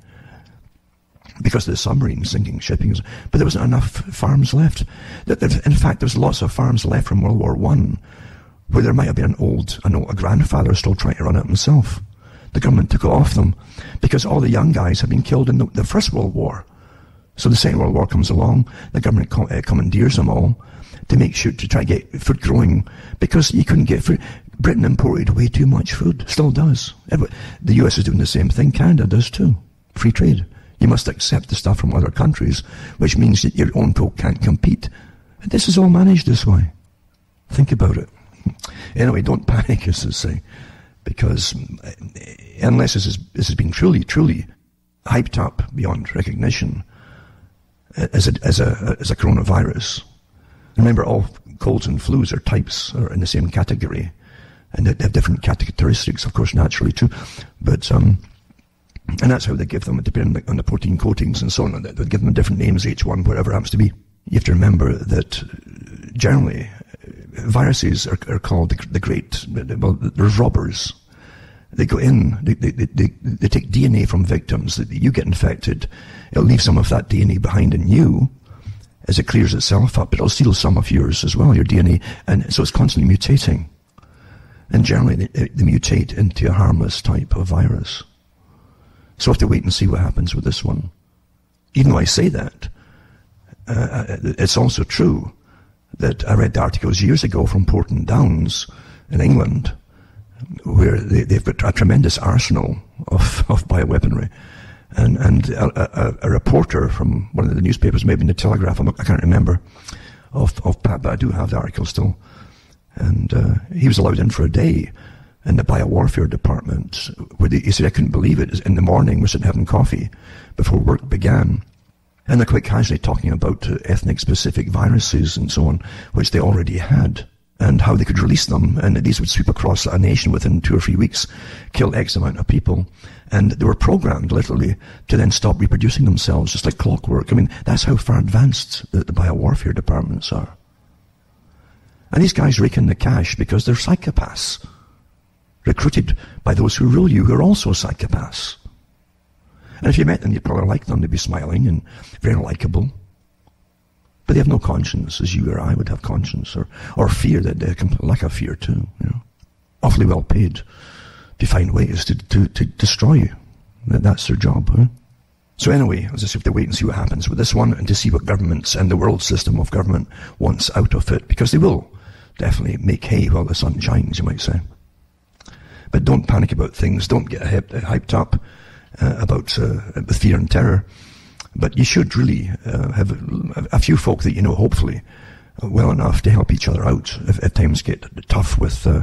because of the submarines sinking shipping. But there wasn't enough farms left. In fact, there's lots of farms left from World War One where there might have been an old, an old a grandfather still trying to run it himself. The government took it off them because all the young guys had been killed in the, the First World War. So the Second World War comes along, the government com- uh, commandeers them all to make sure to try to get food growing, because you couldn't get food. Britain imported way too much food, still does. The U S is doing the same thing, Canada does too. Free trade. You must accept the stuff from other countries, which means that your own folk can't compete. And this is all managed this way. Think about it. Anyway, don't panic, as they say, because unless this, is, this has been truly, truly hyped up beyond recognition, as a, as a, as a coronavirus. Remember, all colds and flus are types, are in the same category. And they have different characteristics, of course, naturally too. But, um, and that's how they give them, depending on the protein coatings and so on. They give them different names, H one, whatever it happens to be. You have to remember that generally, viruses are, are called the, the great, well, there's robbers. They go in, they, they, they, they take D N A from victims, that you get infected, it'll leave some of that D N A behind in you as it clears itself up, but it'll steal some of yours as well, your D N A, and so it's constantly mutating. And generally they, they mutate into a harmless type of virus. So I have to wait and see what happens with this one. Even though I say that, uh, it's also true that I read the articles years ago from Porton Downs in England, where they, they've got a tremendous arsenal of, of bioweaponry. And, and a, a, a reporter from one of the newspapers, maybe in the Telegraph, I can't remember, of, of Pat, but I do have the article still. And uh, he was allowed in for a day in the biowarfare department, where they, he said, I couldn't believe it. In the morning, we're sitting having coffee before work began. And they're quite casually talking about uh, ethnic-specific viruses and so on, which they already had, and how they could release them, and these would sweep across a nation within two or three weeks, kill X amount of people, and they were programmed, literally, to then stop reproducing themselves, just like clockwork. I mean, that's how far advanced the, the biowarfare departments are. And these guys rake in the cash because they're psychopaths, recruited by those who rule you, who are also psychopaths. And if you met them, you'd probably like them. They'd be smiling and very likable. But they have no conscience, as you or I would have conscience, or, or fear, that they can lack of fear too, you know. Awfully well paid to find ways to, to, to destroy you. That's their job, huh? So anyway, as I say, we have to wait and see what happens with this one, and to see what governments and the world system of government wants out of it, because they will definitely make hay while the sun shines, you might say. But don't panic about things. Don't get hyped up uh, about uh, with fear and terror. But you should really uh, have a, a few folk that you know, hopefully, uh, well enough to help each other out if, if times get tough with uh,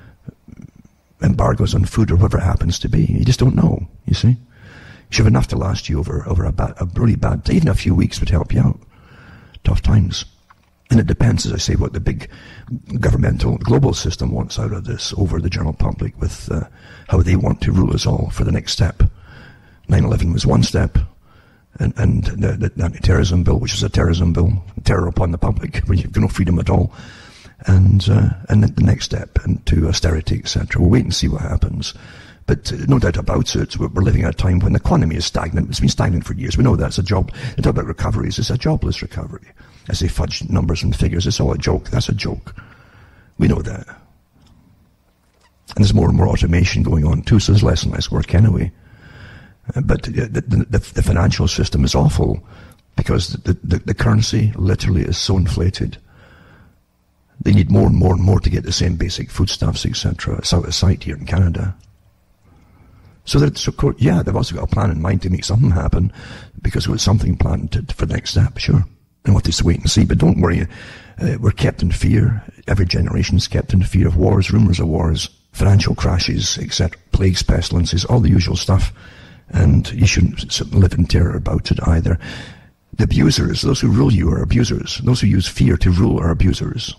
embargoes on food or whatever it happens to be. You just don't know, you see. You should have enough to last you over, over a, bad, a really bad, even a few weeks would help you out. Tough times. And it depends, as I say, what the big governmental global system wants out of this over the general public with uh, how they want to rule us all for the next step. nine eleven was one step, and, and the, the anti-terrorism bill, which is a terrorism bill, terror upon the public, where you've got no freedom at all. And uh, and the next step into austerity, et cetera. We'll wait and see what happens. But uh, no doubt about it, we're living at a time when the economy is stagnant. It's been stagnant for years. We know that's a job. They talk about recoveries. It's a jobless recovery. As they fudge numbers and figures, it's all a joke. That's a joke. We know that. And there's more and more automation going on too, so there's less and less work anyway. Uh, but uh, the, the, the financial system is awful because the, the, the currency literally is so inflated. They need more and more and more to get the same basic foodstuffs, et cetera. It's out of sight here in Canada. So, that, so yeah, they've also got a plan in mind to make something happen because we've got something planned to, for the next step, sure. And we'll just wait and see. But don't worry, uh, we're kept in fear. Every generation is kept in fear of wars, rumours of wars, financial crashes, et cetera, plagues, pestilences, all the usual stuff. And you shouldn't live in terror about it either. The abusers, those who rule you are abusers. Those who use fear to rule are abusers.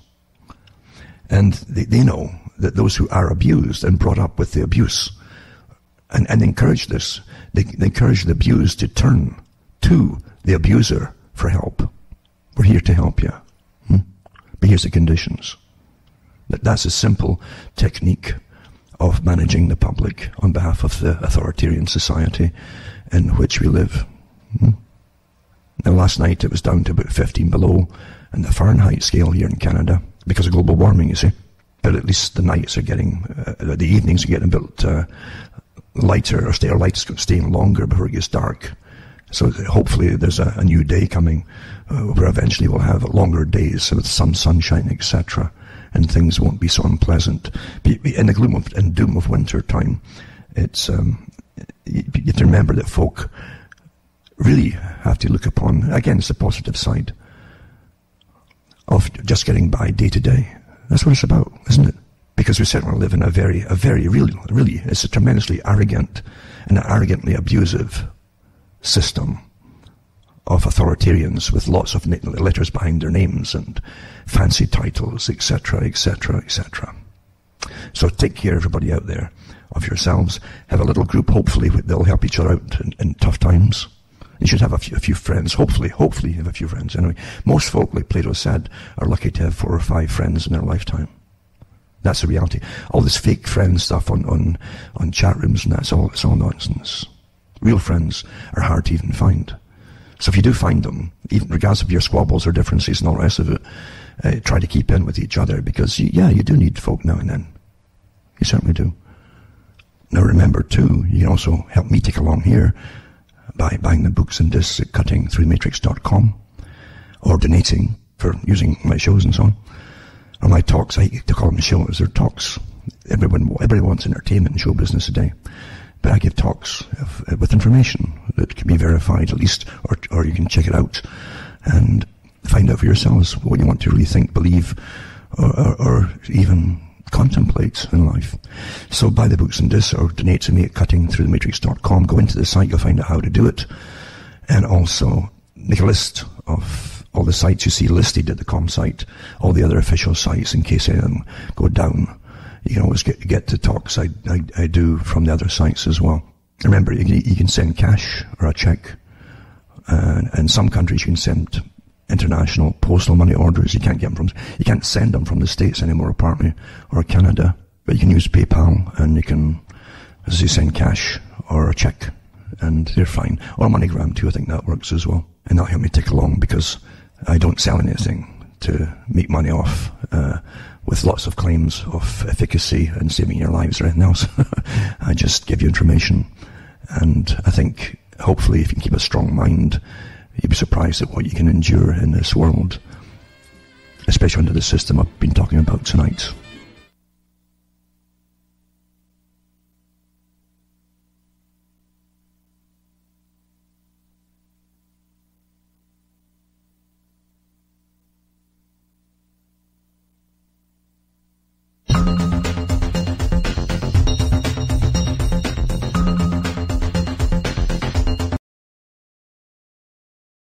And they, they know that those who are abused and brought up with the abuse and, and encourage this, they, they encourage the abused to turn to the abuser for help. We're here to help you. Hmm? But here's the conditions. That, that's a simple technique of managing the public on behalf of the authoritarian society in which we live. Hmm? Now last night it was down to about fifteen below in the Fahrenheit scale here in Canada because of global warming, you see. But at least the nights are getting, uh, the evenings are getting a bit uh, lighter, or stay, or lights staying longer before it gets dark. So hopefully there's a, a new day coming uh, where eventually we'll have longer days with some sunshine, et cetera, and things won't be so unpleasant. In the gloom of, and doom of winter time, it's um, you, you have to remember that folk really have to look upon, again, it's the positive side of just getting by day to day. That's what it's about, isn't it? Because we certainly live in a very, a very, really, really, it's a tremendously arrogant and arrogantly abusive system of authoritarians with lots of letters behind their names and fancy titles, et cetera, et cetera, et cetera. So take care, everybody out there, of yourselves. Have a little group. Hopefully they'll help each other out in, in tough times. You should have a few, a few friends. Hopefully, hopefully have a few friends. Anyway, most folk, like Plato said, are lucky to have four or five friends in their lifetime. That's the reality. All this fake friend stuff on, on, on chat rooms and that's all, it's all nonsense. Real friends are hard to even find. So if you do find them, even regardless of your squabbles or differences and all the rest of it, uh, try to keep in with each other because, you, yeah, you do need folk now and then. You certainly do. Now remember, too, you can also help me take along here by buying the books and discs at cutting through the matrix dot com or donating for using my shows and so on. Or my talks, I hate to call them shows, they're talks. Everyone, everybody wants entertainment and show business today. But I give talks of, uh, with information that can be verified at least, or, or you can check it out and find out for yourselves what you want to really think, believe, or, or, or even contemplate in life. So buy the books and discs or donate to me at cutting through the matrix dot com. Go into the site, you'll find out how to do it. And also make a list of all the sites you see listed at the com site, all the other official sites in case any of them go down. You can always get get the talks I, I, I do from the other sites as well. Remember, you can, you can send cash or a check. Uh, and some countries you can send international postal money orders. You can't get them from, you can't send them from the States anymore, apparently, or Canada. But you can use PayPal and you can, as you send cash or a check, and they're fine. Or MoneyGram too, I think that works as well. And that'll help me tick along because I don't sell anything to make money off, uh, with lots of claims of efficacy and saving your lives or anything else. I just give you information. And I think, hopefully, if you can keep a strong mind, you'll be surprised at what you can endure in this world. especially under the system I've been talking about tonight.